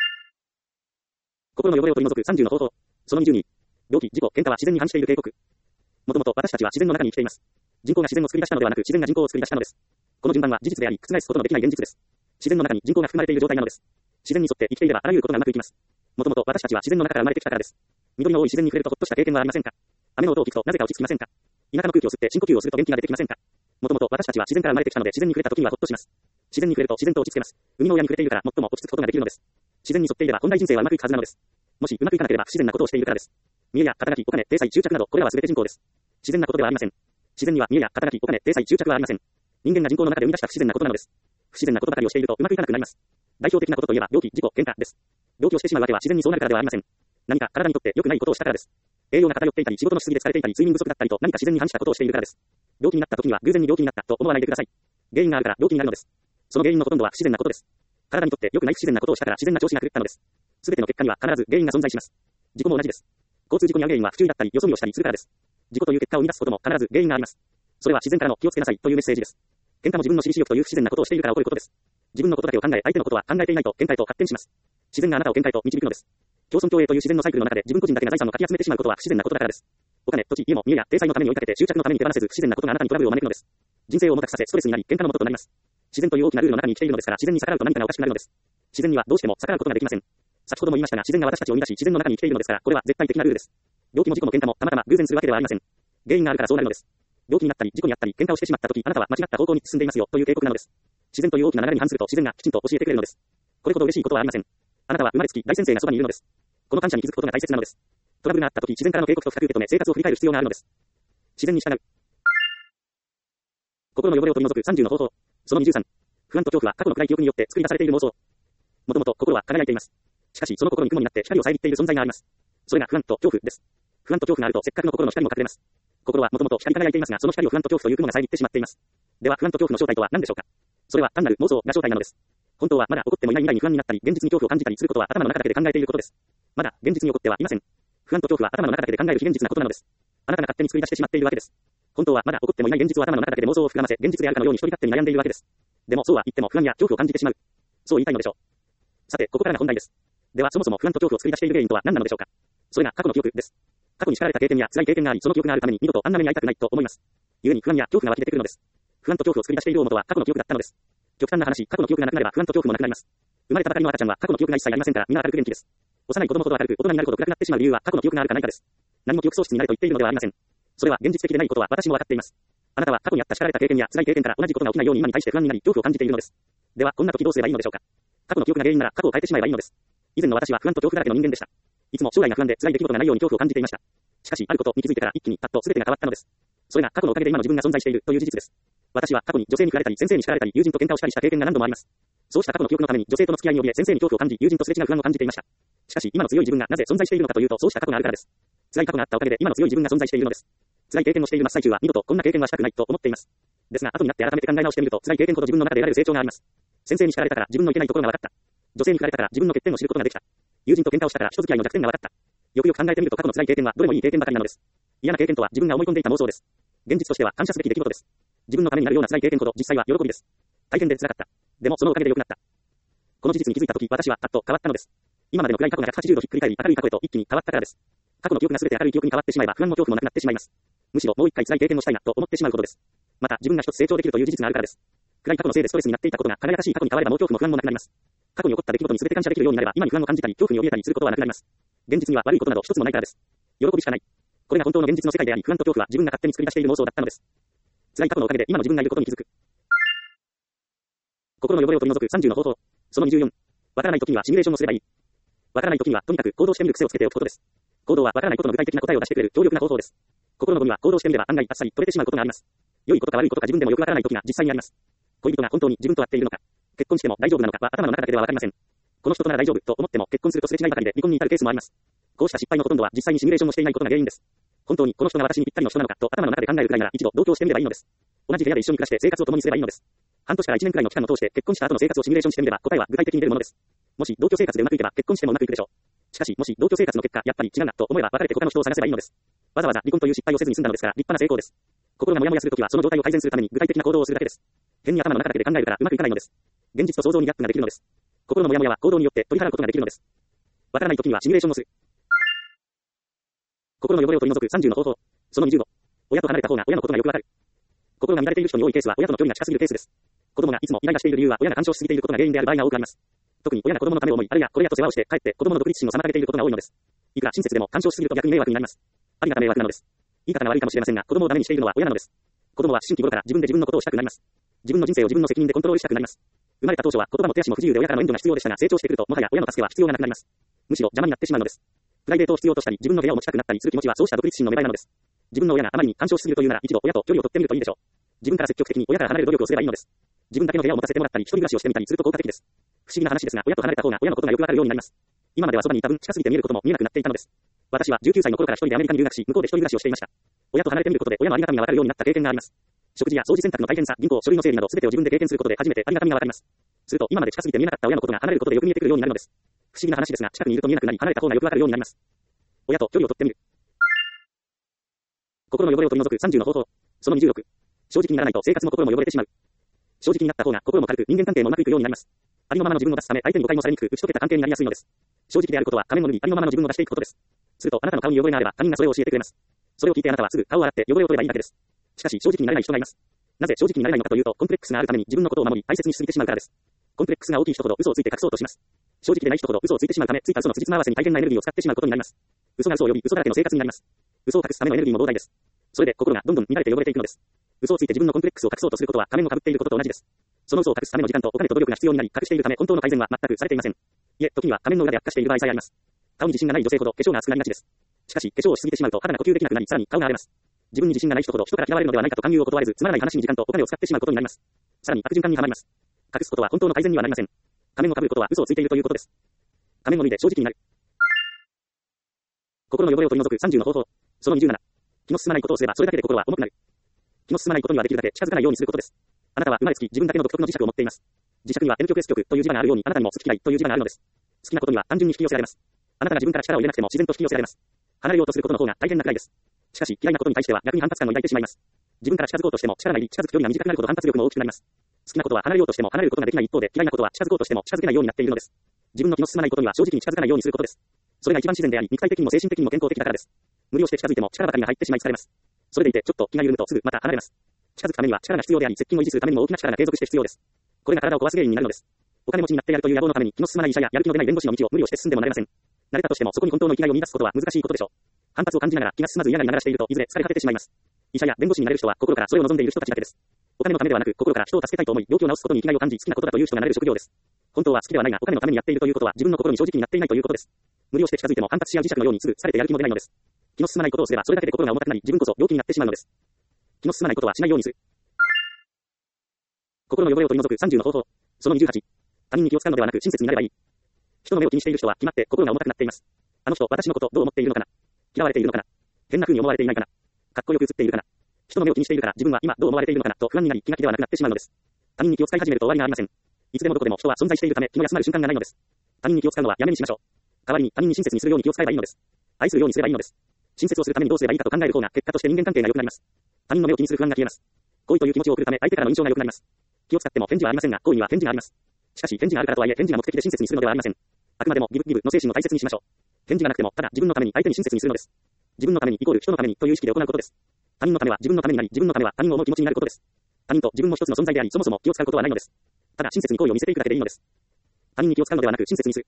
心の汚れを取り除く30の方法。その22。病気、事故、喧嘩は自然に反している警告。もともと私たちは自然の中に生きています。人口が自然を作り出したのではなく自然が人口を作り出したのです。この順番は事実であり覆すことのできない現実です。自然の中に人口が含まれている状態なのです。自然に沿って生きていればあらゆることがうまくいきます。もともと私たちは自然の中から生まれてきたからです。緑の多い自然に触れるとほっとした経験はありませんか。雨の音を聞くとなぜか落ち着きませんか。田舎の空気を吸って深呼吸をすると元気が出てきませんか。もともと私たちは自然から生まれてきたので自然に触れた時にはほっとします。自然に触れると自然と落ち着けます。海の親に触れているから最も落ち着くことができるのです。自然に沿っていれば本来人生はうまくいくはずなのです。もしうまくいかなければ不自然なことをしているからです。見栄や肩書き、お金、体裁、執着などこれらは全て人口です。自然なことではありません。自然には見栄や肩書き、お金、体裁、執着はありません。人間が人口の中で生み出した不自然なことなのです。不自然なことばかりをしているとうまくいかなくなります。代表的なことといえば病気、事故、喧嘩です。病気をしてしまうわけは自然にそうなるからではありません。何か体にとって良くないことをしたからです。栄養が偏っていたり仕事のしすぎで疲れていたり睡眠不足だったりと何か自然に反したことをしているからです。病気になった時には偶然に病気になったと思わないでください。原因があるから病気になるのです。その原因のほとんどは不自然なことです。体にとって良くない不自然なことをしたから自然な調子が狂ったのです。すべての結果には必ず原因が存在します。事故も同じです。交通事故に遭う原因は不注意だったりよそ見をしたりするからです。事故という結果を生み出すことも必ず原因があります。それは自然からの気をつけなさいというメッセージです。喧嘩も自分の私利私欲という不自然なことをしているから起こることです。自分のことだけを考え相手のことは考えていないと喧嘩へと発展します。自然があなたを喧嘩へと導くのです。共存共栄という自然のサイクルの中で自分個人だけが財産をかき集めてしまうことは不自然なことだからです。お金、土地、家も見栄や体裁のために追いかけて執着のために手放せず不自然なことがあなたにトラブルを招くのです。人生を重たくさせストレスになり喧嘩の元となります。自然という大きなルールの中に生きているのですから自然に逆らうと何かがおかしくなるのです。自然にはどうしても逆らうことができません。先ほども言いましたが自然が私たちを生み出し自然の中に生きているのですからこれは絶対的なルールです。病気も事故も喧嘩もたまたま偶然するわけではありません。原因があるからそうなるのです。病気になったり事故にあったり喧嘩をしてしまった時あなたは間違った方向に進んでいますよという警告なのです。自然という大きな流れに反すると自然がきちんと教えてくれるのです。これほど嬉しいことはありません。 あなたは生まれつき大先生がそばにいるのです。この感謝に気づくことが大切なのです。トラブルがあったとき、自然からの警告と深く受け止め、生活を振り返る必要があるのです。自然に従う。心の汚れを取り除く30の方法。その23。不安と恐怖は過去の暗い記憶によって作り出されている妄想。もともと心は輝いています。しかしその心に雲になって光を遮っている存在があります。それが不安と恐怖です。不安と恐怖があるとせっかくの心の光も隠れます。心はもともと光り輝いていますが、その光を不安と恐怖という雲が遮ってしまっています。では不安と恐怖の正体とは何でしょうか。それは単なる妄想が正体なのです。本当はまだ起こってもいない未来に不安になったり、現実に恐怖を感じたりすることは頭の中だけで考えていることです。まだ現実に起こってはいません。不安と恐怖は頭の中だけで考える非現実なことなのです。あなたが勝手に作り出してしまっているわけです。本当はまだ起こってもいない現実を頭の中だけで妄想を膨らませ、現実であるかのように一人勝手に悩んでいるわけです。でもそうは言っても不安や恐怖を感じてしまう。そう言いたいのでしょう。さて、ここからが本題です。ではそもそも不安と恐怖を作り出している原因とは何なのでしょうか。それが過去の記憶です。過去に叱られた経験や辛い経験があり、その記憶があるために二度とあんな目に遭いたくないと思います。故に不安や恐怖が湧き出てくるのです。不安と恐怖を作り出している大元は過去の記憶だったのです。極端な話、過去の記憶がなくなれば不安と恐怖もなくなります。生まれたばかりの赤ちゃんは過去の記憶が一切ありませんから、みんな明るく元気です。幼い子供ほど明るく、大人になるほど暗くなってしまう理由は過去の記憶があるかないかです。何も記憶喪失になれと言っているのではありません。それは現実的でないことは私も分かっています。あなたは過去にあった叱られた経験や辛い経験から同じことが起きないように今に対して不安になり恐怖を感じているのです。ではこんな時どうすればいいのでしょうか。過去の記憶が原因なら過去を変えてしまえばいいのです。以前の私は不安と恐怖だらけの人間でした。いつも将来が不安で辛い出来事がないように恐怖を感じていました。しかしあることに気づいてから一気にパッと全てが変わったのです。それが過去のおかげで今の自分が存在しているという事実です。私は過去に女性に振られたり先生に叱られたり友人と喧嘩をしたりした経験が何度もあります。そうした過去の記憶のために女性との付き合いに怯え先生に恐怖を感じ友人とすれ違う不安を感じていました。しかし今の強い自分がなぜ存在しているのかというとそうした過去があるからです。辛い過去があったおかげで今の強い自分が存在しているのです。辛い経験をしている真っ最中は二度とこんな経験はしたくないと思っています。ですが後になって改めて考え直してみると辛い経験ほど自分の中で得られる成長があります。先生に叱られたから自分のいけないところが分かった。女性に振られたから自分の欠点を知ることができた。友人と喧嘩をしたから人付き合いの弱点が分かった。よくよく考えてみると過去の辛い経験はどれもいい経験ばかりなのです。嫌な経験とは自分が思い込んでいた妄想です。現実としては感謝すべき出来事です。自分のためになるような辛い経験ほど実際は喜びです。大変で辛かった。でもそのおかげで良くなった。この事実に気づいたとき私はパッと変わったのです。今までの暗い過去が180度ひっくり返り明るい過去へと一気に変わったからです。過去の記憶が全て明るい記憶に変わってしまえば不安も恐怖もなくなってしまいます。むしろもう一回辛い経験をしたいなと思ってしまうことです。また自分が一つ成長できるという事実があるからです。暗い過去のせいでストレスになっていたことが輝かしい過去に変わればもう恐怖も不安もなくなります。過去に起こった出来事に全て感謝できるようになれば今に不安を感じたり恐怖に怯えたりすることはなくなります。現実には悪いことなど一つもないからです。喜びしかない。これが本当の現実の世界であり不安と恐怖は自分が勝手に作り出している妄想だったのです。辛い過去のおかげで今の自分がいることに気づく。心の汚れを取り除く30の方法。その24。わからないときにはシミュレーションをすればいい。わからないときにはとにかく行動してみる癖をつけておくことです。行動はわからないことの具体的な答えを出してくれる強力な方法です。心のゴミは行動してみれば案外あっさり取れてしまうことがあります。良いことか悪いことか自分でもよくわからないときが実際にあります。恋人が本当に自分と合っているのか、結婚しても大丈夫なのかは頭の中だけではわかりません。この人となら大丈夫と思っても結婚するとすれ違いばかりで離婚に至るケースもあります。こうした失敗のほとんどは実際にシミュレーションをしていないことが原因です。本当にこの人が私にぴったりの人なのかと頭の中で考えるくらいなら一度同居してみればいいのです。同じ部屋で一緒に暮らして生活を共にすればいいのです。半年から1年くらいの期間を通して結婚した後の生活をシミュレーションしてみれば答えは具体的に出るものです。もし同居生活でうまくいけば結婚してもうまくいくでしょう。しかしもし同居生活の結果やっぱり違うなと思えば別れて他の人を探せばいいのです。わざわざ離婚という失敗をせずに済んだのですから立派な成功です。心がモヤモヤするときはその状態を改善するために具体的な行動をするだけです。変に頭の中だけで考えるからうまくいかないのです。現実と想像にギャップができるのです。心のモヤモヤは行動によって取り払うことができるのです。わからないときにはシミュレーションをする。心の汚れを取り除く30の方法。その25。親と離れた方が親のことがよくわかる。心が乱れている人に多いケースは親との距離が近すぎるケースです。子供がいつもイライラしている理由は親が干渉しすぎていることが原因である場合が多くあります。特に親が子供のためを思い、あるいはこれやと世話をして帰って子供の独立心を妨げていることが多いのです。いくら親切でも干渉しすぎると逆に迷惑になります。ありがた迷惑なのです。言い方が悪いかもしれませんが、子供をダメにしているのは親なのです。子供は思春期頃から自分で自分のことをしたくなります。自分の人生を自分の責任でコントロールしたくなります。生まれた当初は言葉も手足も不自由で親からの援助が必要でしたが、成長してくるともはや親の助けは必要がなくなります。むしろ邪魔になってしまうのです。プライベートを必要としたり、自分の部屋を持ちたくなったりする気持ちはそうした独立心の芽生えなのです。自分の親があまりに干渉しすぎるというなら一度親と距離を取ってみるといいでしょう。自分から積極的に親から離れる努力をすればいいのです。自分だけの部屋を持たせてもらったり、一人暮らしをしてみたりすると効果的です。不思議な話ですが、親と離れた方が親のことがよくわかるようになります。今まではそばにいた分近すぎて見えることも見えなくなっていたのです。私は19歳の頃から一人でアメリカに留学し、向こうで一人暮らしをしていました。親と離れてみることで親のありがたみがわかるようになった経験があります。食事や掃除洗濯の大変さ、銀行、書類の整理など全てを自分で経験することで初めてありがたみがわかります。すると今まで近すぎて見えなかった親のことが離れることでよく見えてくるようになるのです。不思議な話ですが、近くにいると見えなくなり、離れた方がよくわかるようになります。親と距離を取ってみる。心の汚れを取り除く30の方法。その26。正直にならないと生活も心も汚れてしまう。正直になった方が心も軽く人間関係もうまくいくようになります。ありのままの自分を出すため相手に誤解もされにくく打ち解けた関係になりやすいのです。正直であることは仮面を脱ぎありのままの自分を出していくことです。するとあなたの顔に汚れがあれば他人がそれを教えてくれます。それを聞いてあなたはすぐ顔を洗って汚れを取ればいいだけです。しかし正直になれない人がいます。なぜ正直になれないのかというとコンプレックスがあるために自分のことを守り大切にしすぎてしまうからです。コンプレックスが大きい人ほど嘘をついて隠そうとします。正直でない人ほど嘘をついてしまうためついた嘘の辻褄合わせに大変なエネルギーを使ってしまうことになります。嘘が嘘を呼び嘘だらけの生活になります。嘘を隠すためのエネルギーも膨大です。それで心がどんどん乱れて汚れていくのです。嘘をついて自分のコンプレックスを隠そうとすることは仮面を被っていることと同じです。その嘘を隠すための時間とお金と努力が必要になり隠しているため本当の改善は全くされていません。 いえ、時には仮面の裏で悪化している場合さえあります。顔に自信がない女性ほど化粧が厚くなりがちです。しかし、化粧をしすぎてしまうと肌が呼吸できなくなり、さらに顔が荒れます。自分に自信がない人ほど人から嫌われるのではないかと勧誘を断れず、つまらない話に時間とお金を使ってしまうことになります。さらに悪循環にはまります。隠すことは本当の改善にはなりません。仮面を被ることは嘘をついているということです。仮面を脱いで正直になる。心の汚れを取り除く30の方法。その27。気の進まないことをすればそれだけで心は重くなる。気の進まないことにはできるだけ近づかないようにすることです。あなたは生まれつき自分だけの独特の磁石を持っています。磁石には N 極 S 極という磁場があるように、あなたにも好き嫌いという磁場があるのです。好きなことには単純に引き寄せられます。あなたが自分から力を入れなくても自然と引き寄せられます。離れようとすることの方が大変なくらいです。しかし、嫌いなことに対しては逆に反発感を抱いてしまいます。自分から近づこうとしても力が入り、近づく距離が短くなるほど反発力も大きくなります。好きなことは離れようとしても離れることができない一方で、嫌いなことは近づこうとしても近づけないようになっているのです。自分の気の進まないことには正直に近づかないようにすることです。それが一番自然であり、肉体的にも精神的にも健康的だからです。無理をして近づいても力ばかりが入ってしまい疲れます。それでいてちょっと気が緩むとすぐまた離れます。近づくためには力が必要であり、接近を維持するためにも大きな力が継続して必要です。これが体を壊す原因になるのです。お金持ちになってやるという野望のために気の進まない医者ややる気の出ない弁護士の道を無理をして進んでもなれません。慣れたとしてもそこに本当の生きがいを見出すことは難しいことでしょう。反発を感じながら気が進まず嫌がりながらしているといずれ疲れ果ててしまいます。医者や弁護士になれる人は心からそれを望んでいる人たちだけです。お金のためではなく心から人を助けたいと思い病気を治すことに生きがいを感じ好きなことだという人がなれる職業です。本当は好きではないがお金のためにやっているということは自分の心に正直になっていないということです。無理をして近づいても反発し合う磁石のようにすぐ疲れてやる気も出ないのです。気の進まないことをすればそれだけで心が重たくなり自分こそ病気になってしまうのです。気の進まないことはしないようにする。心の汚れを取り除く30の方法。その28。他人に気を使うのではなく親切になればいい。人の目を気にしている人は決まって心が重たくなっています。あの人、私のことどう思っているのかな。嫌われているのかな。変な風に思われていないかな。かっこよく映っているかな。人の目を気にしているから自分は今どう思われているのかなと不安になり気が気ではなくなってしまうのです。他人に気を使い始めると終わりがありません。いつでもどこでも人は存在しているため気の休まる瞬間がないのです。他人に気を使うのはやめにしましょう。代わりに他人に親切にするように気を使えばいいのです。愛するようにすればいいのです。親切をするためにどうすればいいかと考える方が結果として人間関係が良くなります。他人の目を気にする不安が消えます。好意という気持ちを送るため相手からの印象が良くなります。気を使っても返事はありませんが好意には返事があります。しかし返事があるからとはいえ返事が目的で親切にするのではありません。あくまでもギブの精神を大切にしましょう。返事がなくてもただ自分のために相手に親切にするのです。自分のためにイコール人のためにという意識で行うことです。他人のためは自分のためになり自分のためは他人を思う気持ちになることです。他人と自分も一つの存在でありそもそも気を使うことはないのです。ただ親切に行為を見せていくだけでいいのです。他人に気を使うのではなく親切にする。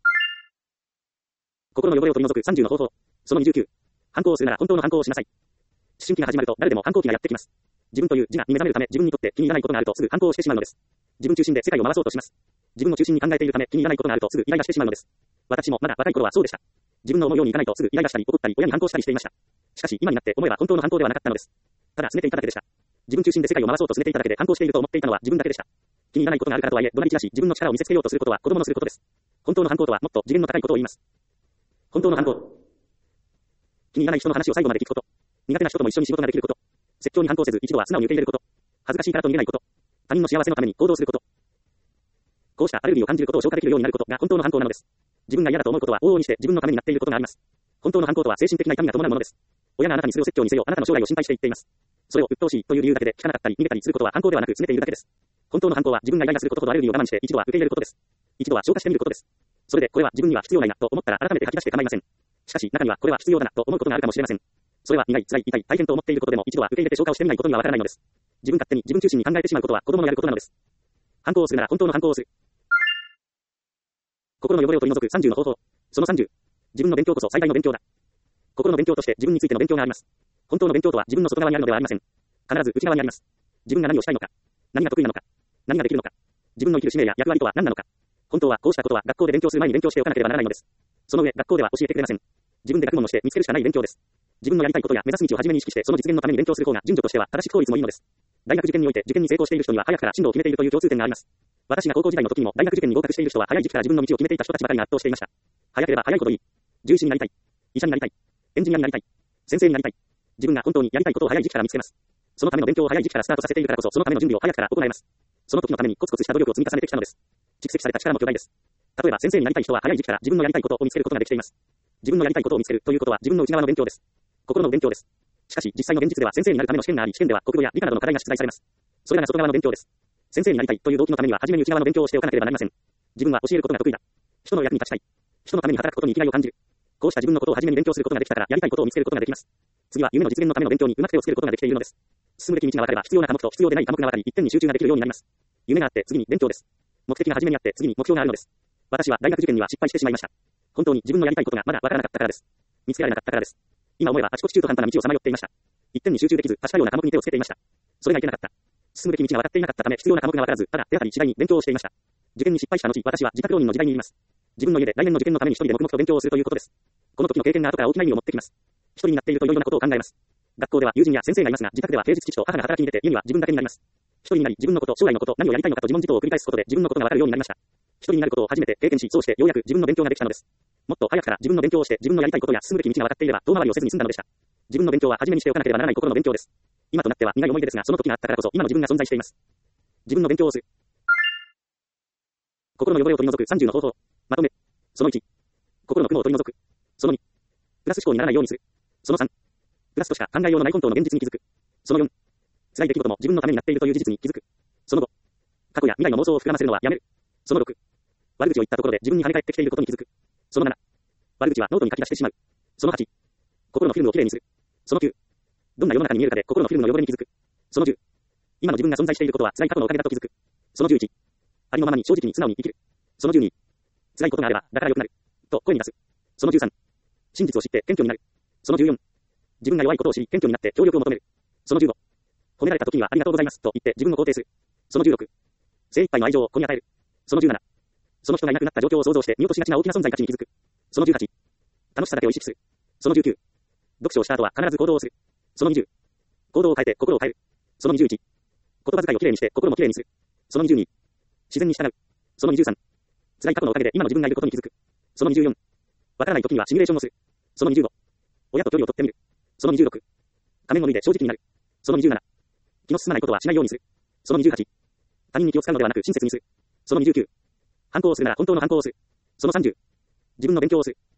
心の汚れを取り除く30の方法。その29。反抗をするなら本当の反抗をしなさい。思春期が始まると誰でも反抗期がやってきます。自分という自我に目覚めるため自分にとって気に入らないことがあるとすぐ反抗をしてしまうのです。自分中心で世界を回そうとします。自分の中心に考えているため気に入らないことがあるとすぐイライラしてしまうのです。私もまだ若い頃はそうでした。自分の思うようにいかないとすぐイライラしたり怒ったり親に反抗したりしていました。しかし今になって思えば本当の反抗ではなかったのです。ただ拗ねていただけでした。自分中心で世界を回そうと拗ねていただけで反抗していると思っていたのは自分だけでした。気に入らないことがあるからとはいえ怒鳴り散らし自分の力を見せつけようとすることは子供のすることです。本当の反抗とはもっと次元の高いことを言います。本当の反抗。気に入らない人の話を最後まで聞くこと。苦手な人とも一緒に仕事ができること。説教に反抗せず一度は素直に受け入れること。恥ずかしいからと逃げないこと。他人の幸せのために行動すること。こうしたアレルギーを感じることを消化できるようになることが本当の反抗なのです。自分が嫌だと思うことは往々にして自分のためになっていることがあります。本当の反抗とは精神的な痛みが伴うものです。親があなたにそれを説教にせよあなたの将来を心配して言っています。それを鬱陶しいという理由だけで聞かなかったり逃げたりすることは反抗ではなく拗ねているだけです。本当の反抗は自分がイライラすることほどアレルギーを我慢して一度は受け入れることです。一度は消化してみることです。それでこれは自分には必要ないなと思ったら改めて吐き出して構いません。しかし中にはこれは必要だなと思うことがあるかもしれません。それは苦い、辛い、痛い、大変と思っていることでも一度は受け入れて消化をしてみないことにはわからないのです。自分勝手に自分中心に考えてしまうことは子供のやることなのです。反抗をするなら本当の反抗をする。心の汚れを取り除く30の方法。その30。自分の勉強こそ最大の勉強だ。心の勉強として自分についての勉強があります。本当の勉強とは自分の外側にあるのではありません。必ず内側にあります。自分が何をしたいのか。何が得意なのか。何ができるのか。自分の生きる使命や役割とは何なのか。本当はこうしたことは学校で勉強する前に勉強しておかなければならないのです。その上、学校では教えてくれません。自分で学問をして見つけるしかない勉強です。自分のやりたいことや目指す道を初めに意識してその実現のために勉強する方が順序としては正しく効率もいいのです。大学受験において受験に成功している人には早くから進路を決めているという共通点があります。私が高校時代の時にも大学受験に合格している人は早い時期から自分の道を決めていた人たちばかりが圧倒していました。早ければ早いほどいい。獣医師になりたい。医者になりたい。エンジニアになりたい。先生になりたい。自分が本当にやりたいことを早い時期から見つけます。そのための勉強を早い時期からスタートさせているからこそそのための準備を早くから行います。その時のためにコツコツした努力を積み重ねてきたのです。蓄積された力も巨大です。例えば先生になりたい人は早い時期から自分のやりたいことを見つけることができています。自分のやりたいことを見つけるということは自分の内側の勉強です。心の勉強です。しかし実際の現実では先生になるための試験があり、試験では国語や理科などの課題が出題されます。それらが外側の勉強です。先生になりたいという動機のためには初めに内側の勉強をしておかなければなりません。自分は教えることが得意だ。人の役に立ちたい。人のために働くことに生きがいを感じる。こうした自分のことを初めに勉強することができたからやりたいことを見つけることができます。次は夢の実現のための勉強にうまく手をつけることができているのです。進むべき道が分かれば必要な科目と必要でない科目が分かり一点に集中ができるようになります。夢があって次に勉強です。目的が初めにあって次に目標があるのです。私は大学受験には失敗してしまいました。本当に自分のやりたいことがまだ分からなかったからです。見つけられなかったからです。今思えばあちこち中途半端な道をさまよっていました。一点に集中できず確かような科目に手をつけていました。それがいけなかった。進むべき道が分かっていなかったため必要な科目が分からずただ手当たり次第に勉強をしていました。受験に失敗した後私は自宅浪人の時代にいます。 自分の家で来年の受験のために一人で黙々と勉強をするということです。この時の経験が後から大きな意味を持ってきます。一人になっているといろいろなことを考えます。学校では友人や先生がいますが、自宅では平日父と母が働きに出て、家には自分だけになります。一人になり、自分のこと、将来のこと、何をやりたいのかと自問自答を繰り返すことで自分のことがわかるようになりました。一人になることを初めて経験し、そうしてようやく自分の勉強ができたのです。もっと早くから自分の勉強をして自分のやりたいことや進むべき道が分かっていれば遠回りをせずに済んだのでした。自分の勉強は初めにしておかなければならない心の勉強です。今となっては苦い思い出ですが、その時があったからこそ今の自分が存在しています。自分の勉強をする。心の汚れを取り除く30の方法。まとめ。その1。心の雲を取り除く。その2。プラス思考にならないようにする。その3。プラスとしか考えようのない本当の現実に気づく。その4。辛い出来事も自分のためになっているという事実に気づく。その5。過去や未来の妄想を膨らませるのはやめる。その6。悪口を言ったところで自分に跳ね返ってきていることに気づく。その7。悪口はノートに書き出してしまう。その8。心のフィルムをきれいにする。その9。どんな世の中に見えるかで心のフィルムの汚れに気づく。その10。今の自分が存在していることは辛い過去のおかげだと気づく。その11。ありのままに正直に素直に生きる。その12。辛いことがあればだから良くなる。と声に出す。その13。真実を知って謙虚になる。その14。自分が弱いことを知り謙虚になって協力を求める。その15。褒められた時にはありがとうございますと言って自分を肯定する。その16。精一杯の愛情を子に与える。その17。その人がいなくなった状況を想像して見落としがちな大きな存在価値に気づく。その18。楽しさだけを意識する。その19。読書をした後は必ず行動をする。その20。行動を変えて心を変える。その21。言葉遣いをきれいにして心もきれいにする。その22。自然に従う。その23。辛い過去のおかげで今の自分がいることに気づく。その24。わからない時にはシミュレーションをする。その25。親と距離を取ってみる。その26。仮面を脱いで正直になる。その27。気の進まないことはしないようにする。その28。他人に気を使うのではなく親切にする。その29。反抗をするなら本当の反抗をする。その30。自分の勉強をする。